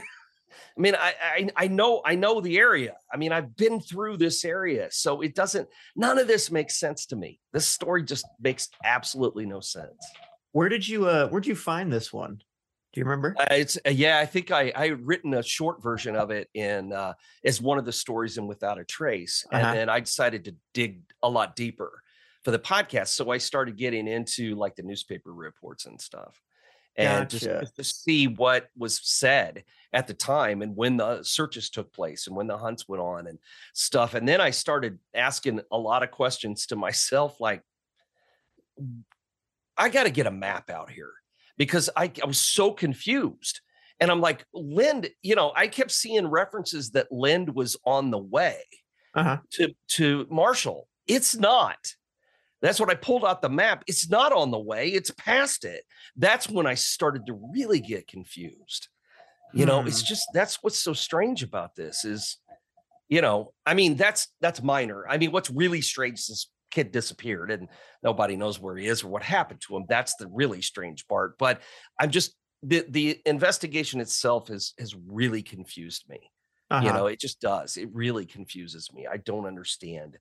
know the area. I've been through this area. So none of this makes sense to me. This story just makes absolutely no sense. Where'd you find this one? Do you remember? I think I had written a short version of it in as one of the stories in Without a Trace. And then I decided to dig a lot deeper for the podcast. So I started getting into like the newspaper reports and stuff, and Gotcha. just to see what was said at the time and when the searches took place and when the hunts went on and stuff. And then I started asking a lot of questions to myself, like, I got to get a map out here because I was so confused. And I'm like, Lind, I kept seeing references that Lind was on the way to Marshall. It's not. That's when I pulled out the map. It's not on the way. It's past it. That's when I started to really get confused. It's just, that's what's so strange about this is, that's minor. I mean, what's really strange is this kid disappeared and nobody knows where he is or what happened to him. That's the really strange part. But I'm just, the investigation itself has really confused me. It just does. It really confuses me. I don't understand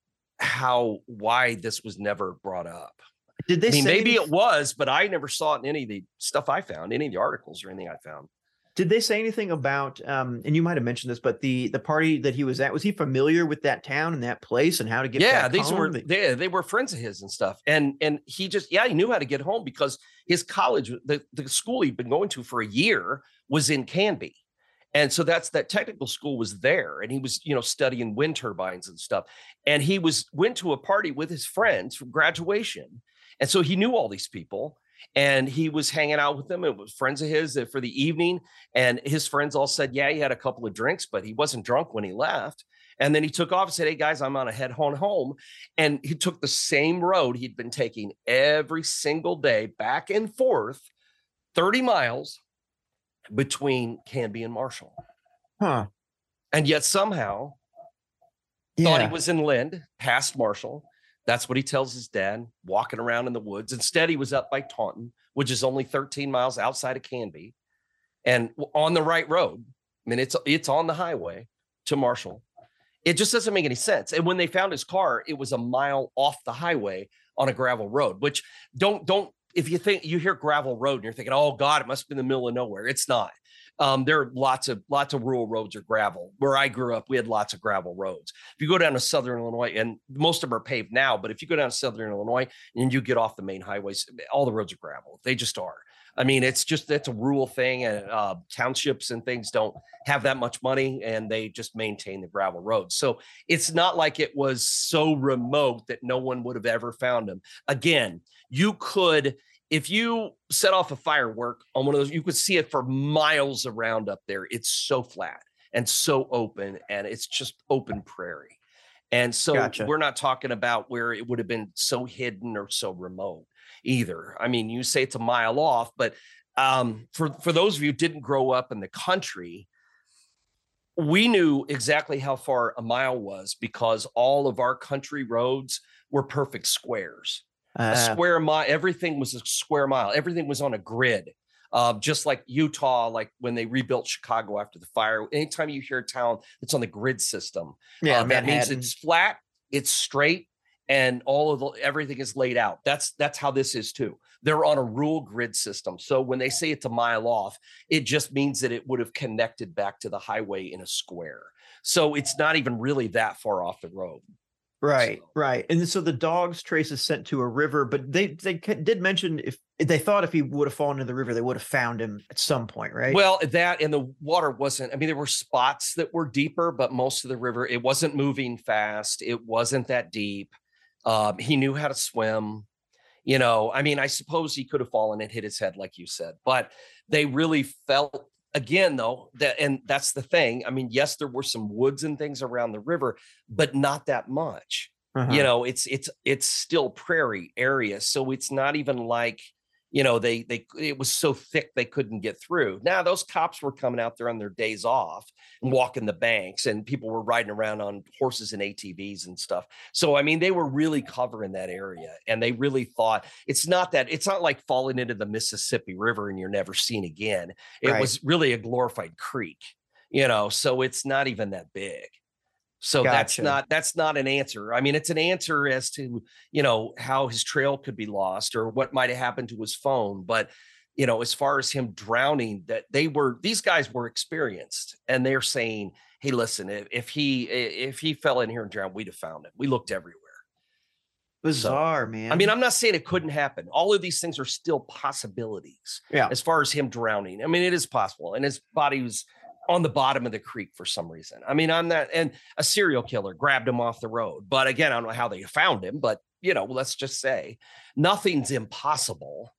why this was never brought up. Did they say maybe it was, but I never saw it in any of the stuff I found, any of the articles or anything I found. Did they say anything about, and you might have mentioned this, but the party that he was at, was he familiar with that town and that place and how to get back home? They were friends of his and stuff. And he just, he knew how to get home because his college, the school he'd been going to for a year was in Canby. And so that technical school was there, and he was, studying wind turbines and stuff. And he went to a party with his friends from graduation. And so he knew all these people. And he was hanging out with them. It was friends of his for the evening. And his friends all said, yeah, he had a couple of drinks, but he wasn't drunk when he left. And then he took off and said, hey, guys, I'm on a head home. And he took the same road he'd been taking every single day back and forth, 30 miles between Canby and Marshall. And yet somehow thought he was in Lind, past Marshall. That's what he tells his dad, walking around in the woods. Instead, he was up by Taunton, which is only 13 miles outside of Canby and on the right road. I mean, it's on the highway to Marshall. It just doesn't make any sense. And when they found his car, it was a mile off the highway on a gravel road, which if you hear gravel road and you're thinking, oh God, it must be in the middle of nowhere. It's not. There are lots of rural roads are gravel. Where I grew up, we had lots of gravel roads. If you go down to Southern Illinois, and most of them are paved now, but if you go down to Southern Illinois and you get off the main highways, all the roads are gravel. They just are. I mean, that's a rural thing, and townships and things don't have that much money, and they just maintain the gravel roads. So it's not like it was so remote that no one would have ever found him. Again, you could, if you set off a firework on one of those, you could see it for miles around up there. It's so flat and so open, and it's just open prairie. And so We're not talking about where it would have been so hidden or so remote either. I mean, you say it's a mile off, but for those of you who didn't grow up in the country, we knew exactly how far a mile was because all of our country roads were perfect squares. A square mile, everything was a square mile. Everything was on a grid, just like Utah, like when they rebuilt Chicago after the fire. Anytime you hear a town that's on the grid system, that means it's flat, it's straight, and everything is laid out. That's how this is too. They're on a rural grid system. So when they say it's a mile off, it just means that it would have connected back to the highway in a square. So it's not even really that far off the road. Right. And so the dog's trace is sent to a river, but they did mention if he would have fallen into the river, they would have found him at some point, right? Well, that and the water wasn't, I mean, there were spots that were deeper, but most of the river, it wasn't moving fast. It wasn't that deep. He knew how to swim. I mean, I suppose he could have fallen and hit his head, like you said, but they really felt, again, though, and that's the thing. I mean, yes, there were some woods and things around the river, but not that much. It's still prairie area, so it's not even like it was so thick they couldn't get through. Now those cops were coming out there on their days off and walking the banks, and people were riding around on horses and ATVs and stuff. So I mean, they were really covering that area, and they really thought it's not like falling into the Mississippi River and you're never seen again. It was really a glorified creek, so it's not even that big. So Gotcha. that's not an answer. I mean, it's an answer as to, how his trail could be lost or what might have happened to his phone. But, as far as him drowning, these guys were experienced, and they're saying, hey, listen, if he fell in here and drowned, we'd have found him. We looked everywhere. Bizarre, man. I mean, I'm not saying it couldn't happen. All of these things are still possibilities. Yeah. As far as him drowning, I mean, it is possible. And his body was on the bottom of the creek for some reason. I mean, and a serial killer grabbed him off the road. But again, I don't know how they found him, but let's just say nothing's impossible,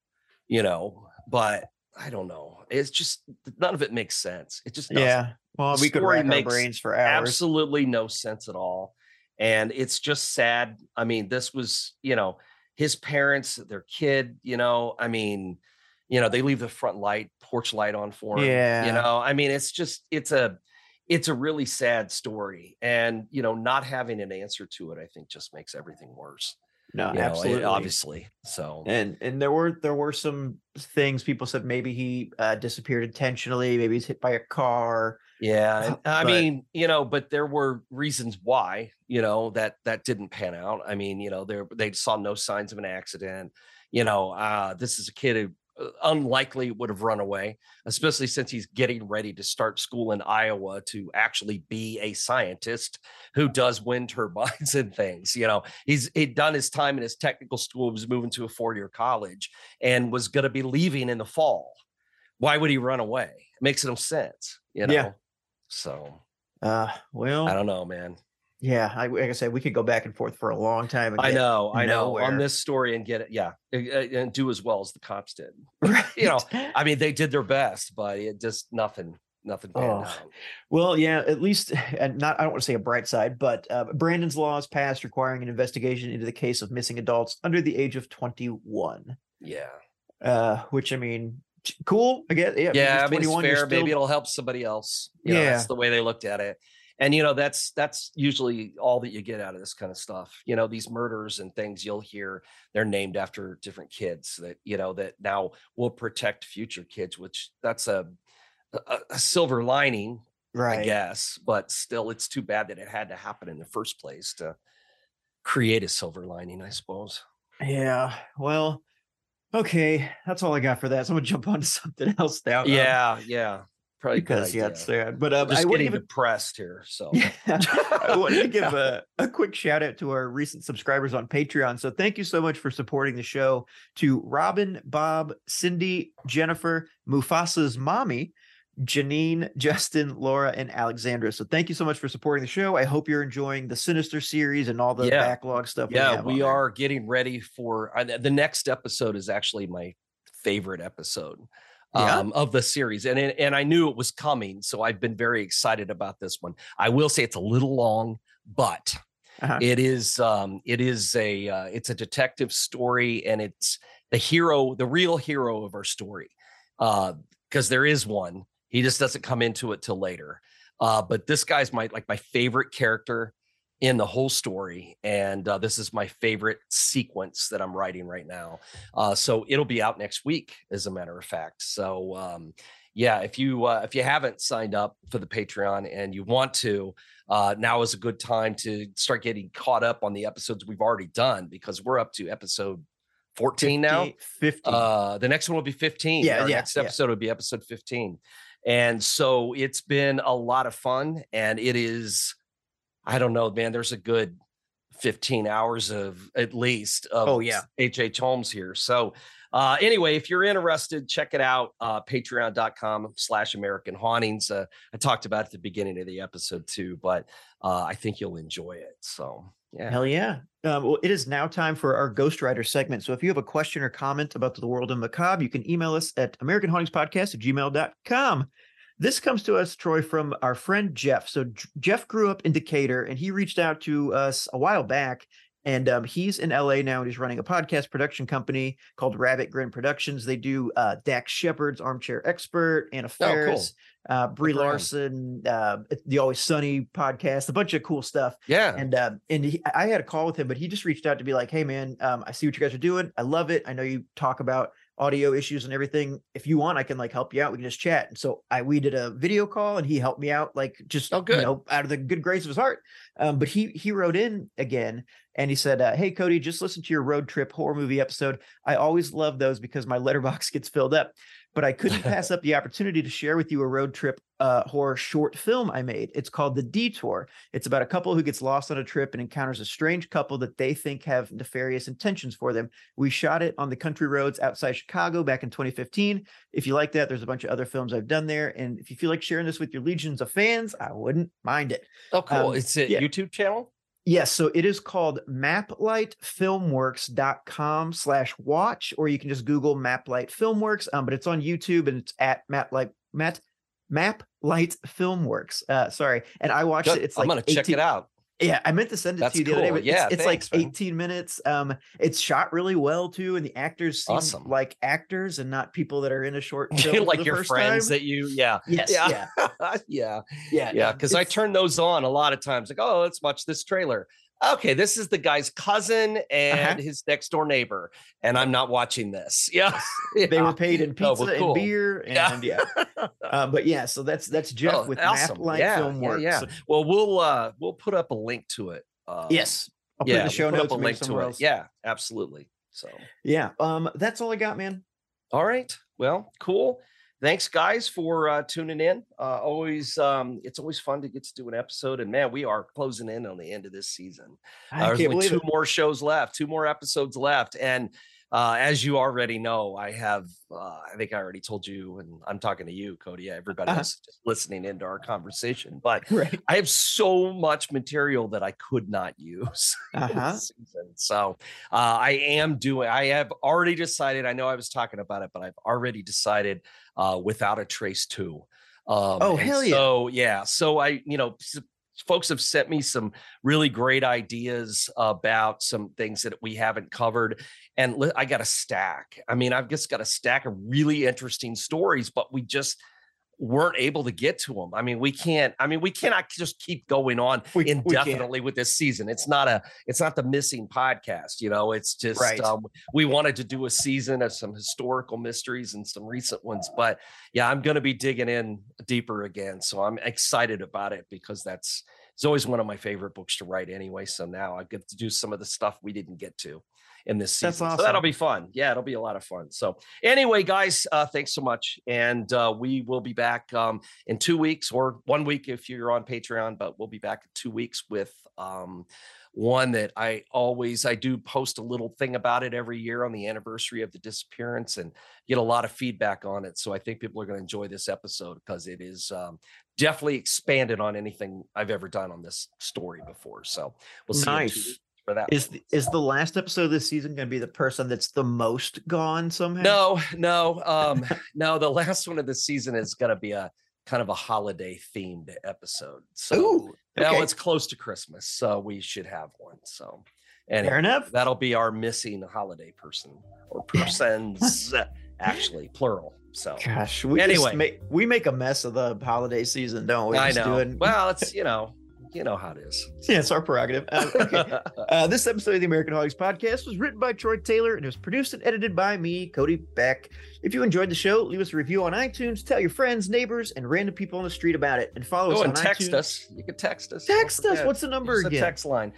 but I don't know. It's just, none of it makes sense. It just doesn't. Yeah. Well, we could rack our brains for hours. Absolutely no sense at all. And it's just sad. I mean, this was, his parents, their kid, I mean, they leave the front porch light on for him. Yeah. I mean, it's a really sad story. And, not having an answer to it, I think just makes everything worse. No, absolutely. Obviously. So, and there were some things people said maybe he disappeared intentionally, maybe he's hit by a car. Yeah. I mean, but there were reasons why, that didn't pan out. I mean, they saw no signs of an accident. This is a kid who unlikely would have run away, especially since he's getting ready to start school in Iowa to actually be a scientist who does wind turbines and things. He'd done his time in his technical school, was moving to a 4-year college and was going to be leaving in the fall. Why would he run away? It makes no sense, Yeah. So, well, I don't know, man. Yeah, like I said, we could go back and forth for a long time. I know on this story and get it. Yeah. And do as well as the cops did. Right. I mean, they did their best, but it just nothing panned out. Well, yeah, at least, and I don't want to say a bright side, but Brandon's law is passed requiring an investigation into the case of missing adults under the age of 21. Yeah. Which, I mean, cool. I guess. Yeah. I mean, it's fair. Maybe it'll help somebody else. That's the way they looked at it. And, that's usually all that you get out of this kind of stuff. These murders and things you'll hear, they're named after different kids that, that now will protect future kids, which that's a silver lining, right? I guess. But still, it's too bad that it had to happen in the first place to create a silver lining, I suppose. Yeah. Well, okay. That's all I got for that. So I'm going to jump on to something else now. Yeah. Probably because it's sad, but I'm just getting depressed here. So I wanted to give a quick shout out to our recent subscribers on Patreon. So thank you so much for supporting the show. To Robin, Bob, Cindy, Jennifer, Mufasa's mommy, Janine, Justin, Laura, and Alexandra. So thank you so much for supporting the show. I hope you're enjoying the Sinister series and all the backlog stuff. We are getting ready for the next episode. Is actually my favorite episode of the series. And I knew it was coming. So I've been very excited about this one. I will say it's a little long, but it's a detective story, and it's the real hero of our story. Because there is one, he just doesn't come into it till later. But this guy's my favorite character in the whole story. And this is my favorite sequence that I'm writing right now. So it'll be out next week, as a matter of fact. So if you haven't signed up for the Patreon and you want to, now is a good time to start getting caught up on the episodes we've already done, because we're up to episode 14 now. 50. The next one will be 15. Next episode will be episode 15. And so it's been a lot of fun, and it is, I don't know, man, there's a good 15 hours of H.H. Holmes here. So anyway, if you're interested, check it out. Patreon.com/American Hauntings. I talked about it at the beginning of the episode too, but I think you'll enjoy it. So yeah. Hell yeah. Well, it is now time for our Ghostwriter segment. So if you have a question or comment about the world of macabre, you can email us at AmericanHauntingsPodcast@gmail.com. This comes to us, Troy, from our friend Jeff. So Jeff grew up in Decatur, and he reached out to us a while back. And he's in LA now, and he's running a podcast production company called Rabbit Grin Productions. They do Dax Shepard's Armchair Expert, Anna Faris, Brie Larson, the Always Sunny podcast, a bunch of cool stuff. Yeah. And I had a call with him, but he just reached out to be like, hey, man, I see what you guys are doing. I love it. I know you talk about audio issues and everything. If you want, I can help you out. We can just chat. And so we did a video call, and he helped me out, out of the good grace of his heart. But he wrote in again, and he said, hey, Cody, just listen to your road trip horror movie episode. I always love those because my letterbox gets filled up. but I couldn't pass up the opportunity to share with you a road trip horror short film I made. It's called The Detour. It's about a couple who gets lost on a trip and encounters a strange couple that they think have nefarious intentions for them. We shot it on the country roads outside Chicago back in 2015. If you like that, there's a bunch of other films I've done there. And if you feel like sharing this with your legions of fans, I wouldn't mind it. Oh, cool. It's a YouTube channel? Yes, so it is called maplightfilmworks.com/watch, or you can just Google Maplight Filmworks, but it's on YouTube and it's at Maplight Filmworks. Sorry, and I watched it. It's like I'm gonna check it out. Yeah, I meant to send it to you the other day, but it's thanks, like 18 minutes. It's shot really well too, and the actors seem awesome. like actors and not people that are in a short film like for the your first friends time. that you, Yes, yeah. Because I turn those on a lot of times. Like, oh, let's watch this trailer. Okay, this is the guy's cousin and his next door neighbor, and I'm not watching this. Yeah, they were paid in pizza and beer, and but so that's Jeff with Maplight Filmworks. Yeah. Well, we'll put up a link to it. Yes, I'll put in the show notes. A link to it. Yeah, absolutely. So that's all I got, man. All right. Well, cool. Thanks, guys, for tuning in. It's always fun to get to do an episode. And, man, we are closing in on the end of this season. There's only two more shows left, 2 more episodes left. And as you already know, I have, I think I already told you, and I'm talking to you, Cody, everybody else just listening into our conversation. But I have so much material that I could not use this season. So I have already decided, I know I was talking about it, but I've already decided Without a Trace 2. Hell yeah. So folks have sent me some really great ideas about some things that we haven't covered. And I got a stack. I mean, I've just got a stack of really interesting stories, but we just weren't able to get to them. I mean, we cannot just keep going on indefinitely with this season. It's not the Missing podcast. It's just, we wanted to do a season of some historical mysteries and some recent ones, but I'm going to be digging in deeper again. So I'm excited about it because it's always one of my favorite books to write anyway. So now I get to do some of the stuff we didn't get to in this season. That's awesome. So that'll be fun. Yeah, it'll be a lot of fun. So anyway, guys, thanks so much. And we will be back in 2 weeks, or 1 week if you're on Patreon, but we'll be back in 2 weeks with one that I do post a little thing about it every year on the anniversary of the disappearance and get a lot of feedback on it. So I think people are going to enjoy this episode because it is definitely expanded on anything I've ever done on this story before. So we'll see. Nice. For that. Is the last episode of this season going to be the person that's the most gone somehow? No. The last one of the season is going to be a kind of a holiday themed episode. So it's close to Christmas, so we should have one. So anyway, fair enough. That'll be our missing holiday person or persons, actually plural. So gosh, we make a mess of the holiday season, don't we? I know. Well, it's you know how it is. Yeah, it's our prerogative. This episode of the American Hauntings podcast was written by Troy Taylor and it was produced and edited by me, Cody Beck. If you enjoyed the show, leave us a review on iTunes, tell your friends, neighbors, and random people on the street about it, and follow us on text iTunes. us. You can text us. Text us. What's the number again? The text line.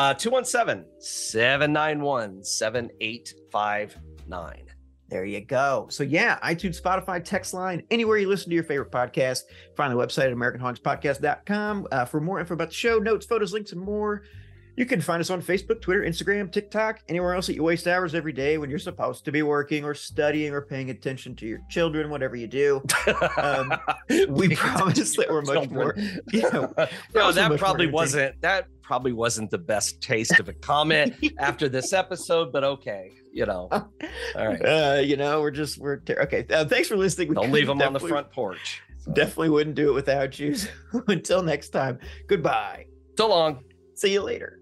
217-791-7859. There you go. So iTunes, Spotify, text line, anywhere you listen to your favorite podcast. Find the website at AmericanHauntingspodcast.com for more info about the show, notes, photos, links, and more. You can find us on Facebook, Twitter, Instagram, TikTok, anywhere else that you waste hours every day when you're supposed to be working or studying or paying attention to your children, whatever you do. We promise that we're much more. No, that probably wasn't the best taste of a comment after this episode, but okay. All right. We're okay. Thanks for listening. Don't leave them on the front porch. So. Definitely wouldn't do it without you. Until next time, goodbye. So long. See you later.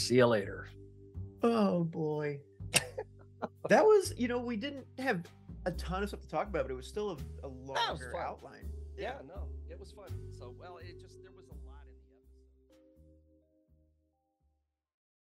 Oh boy. That was, we didn't have a ton of stuff to talk about, but it was still a longer outline. Yeah, no, it was fun. So, there was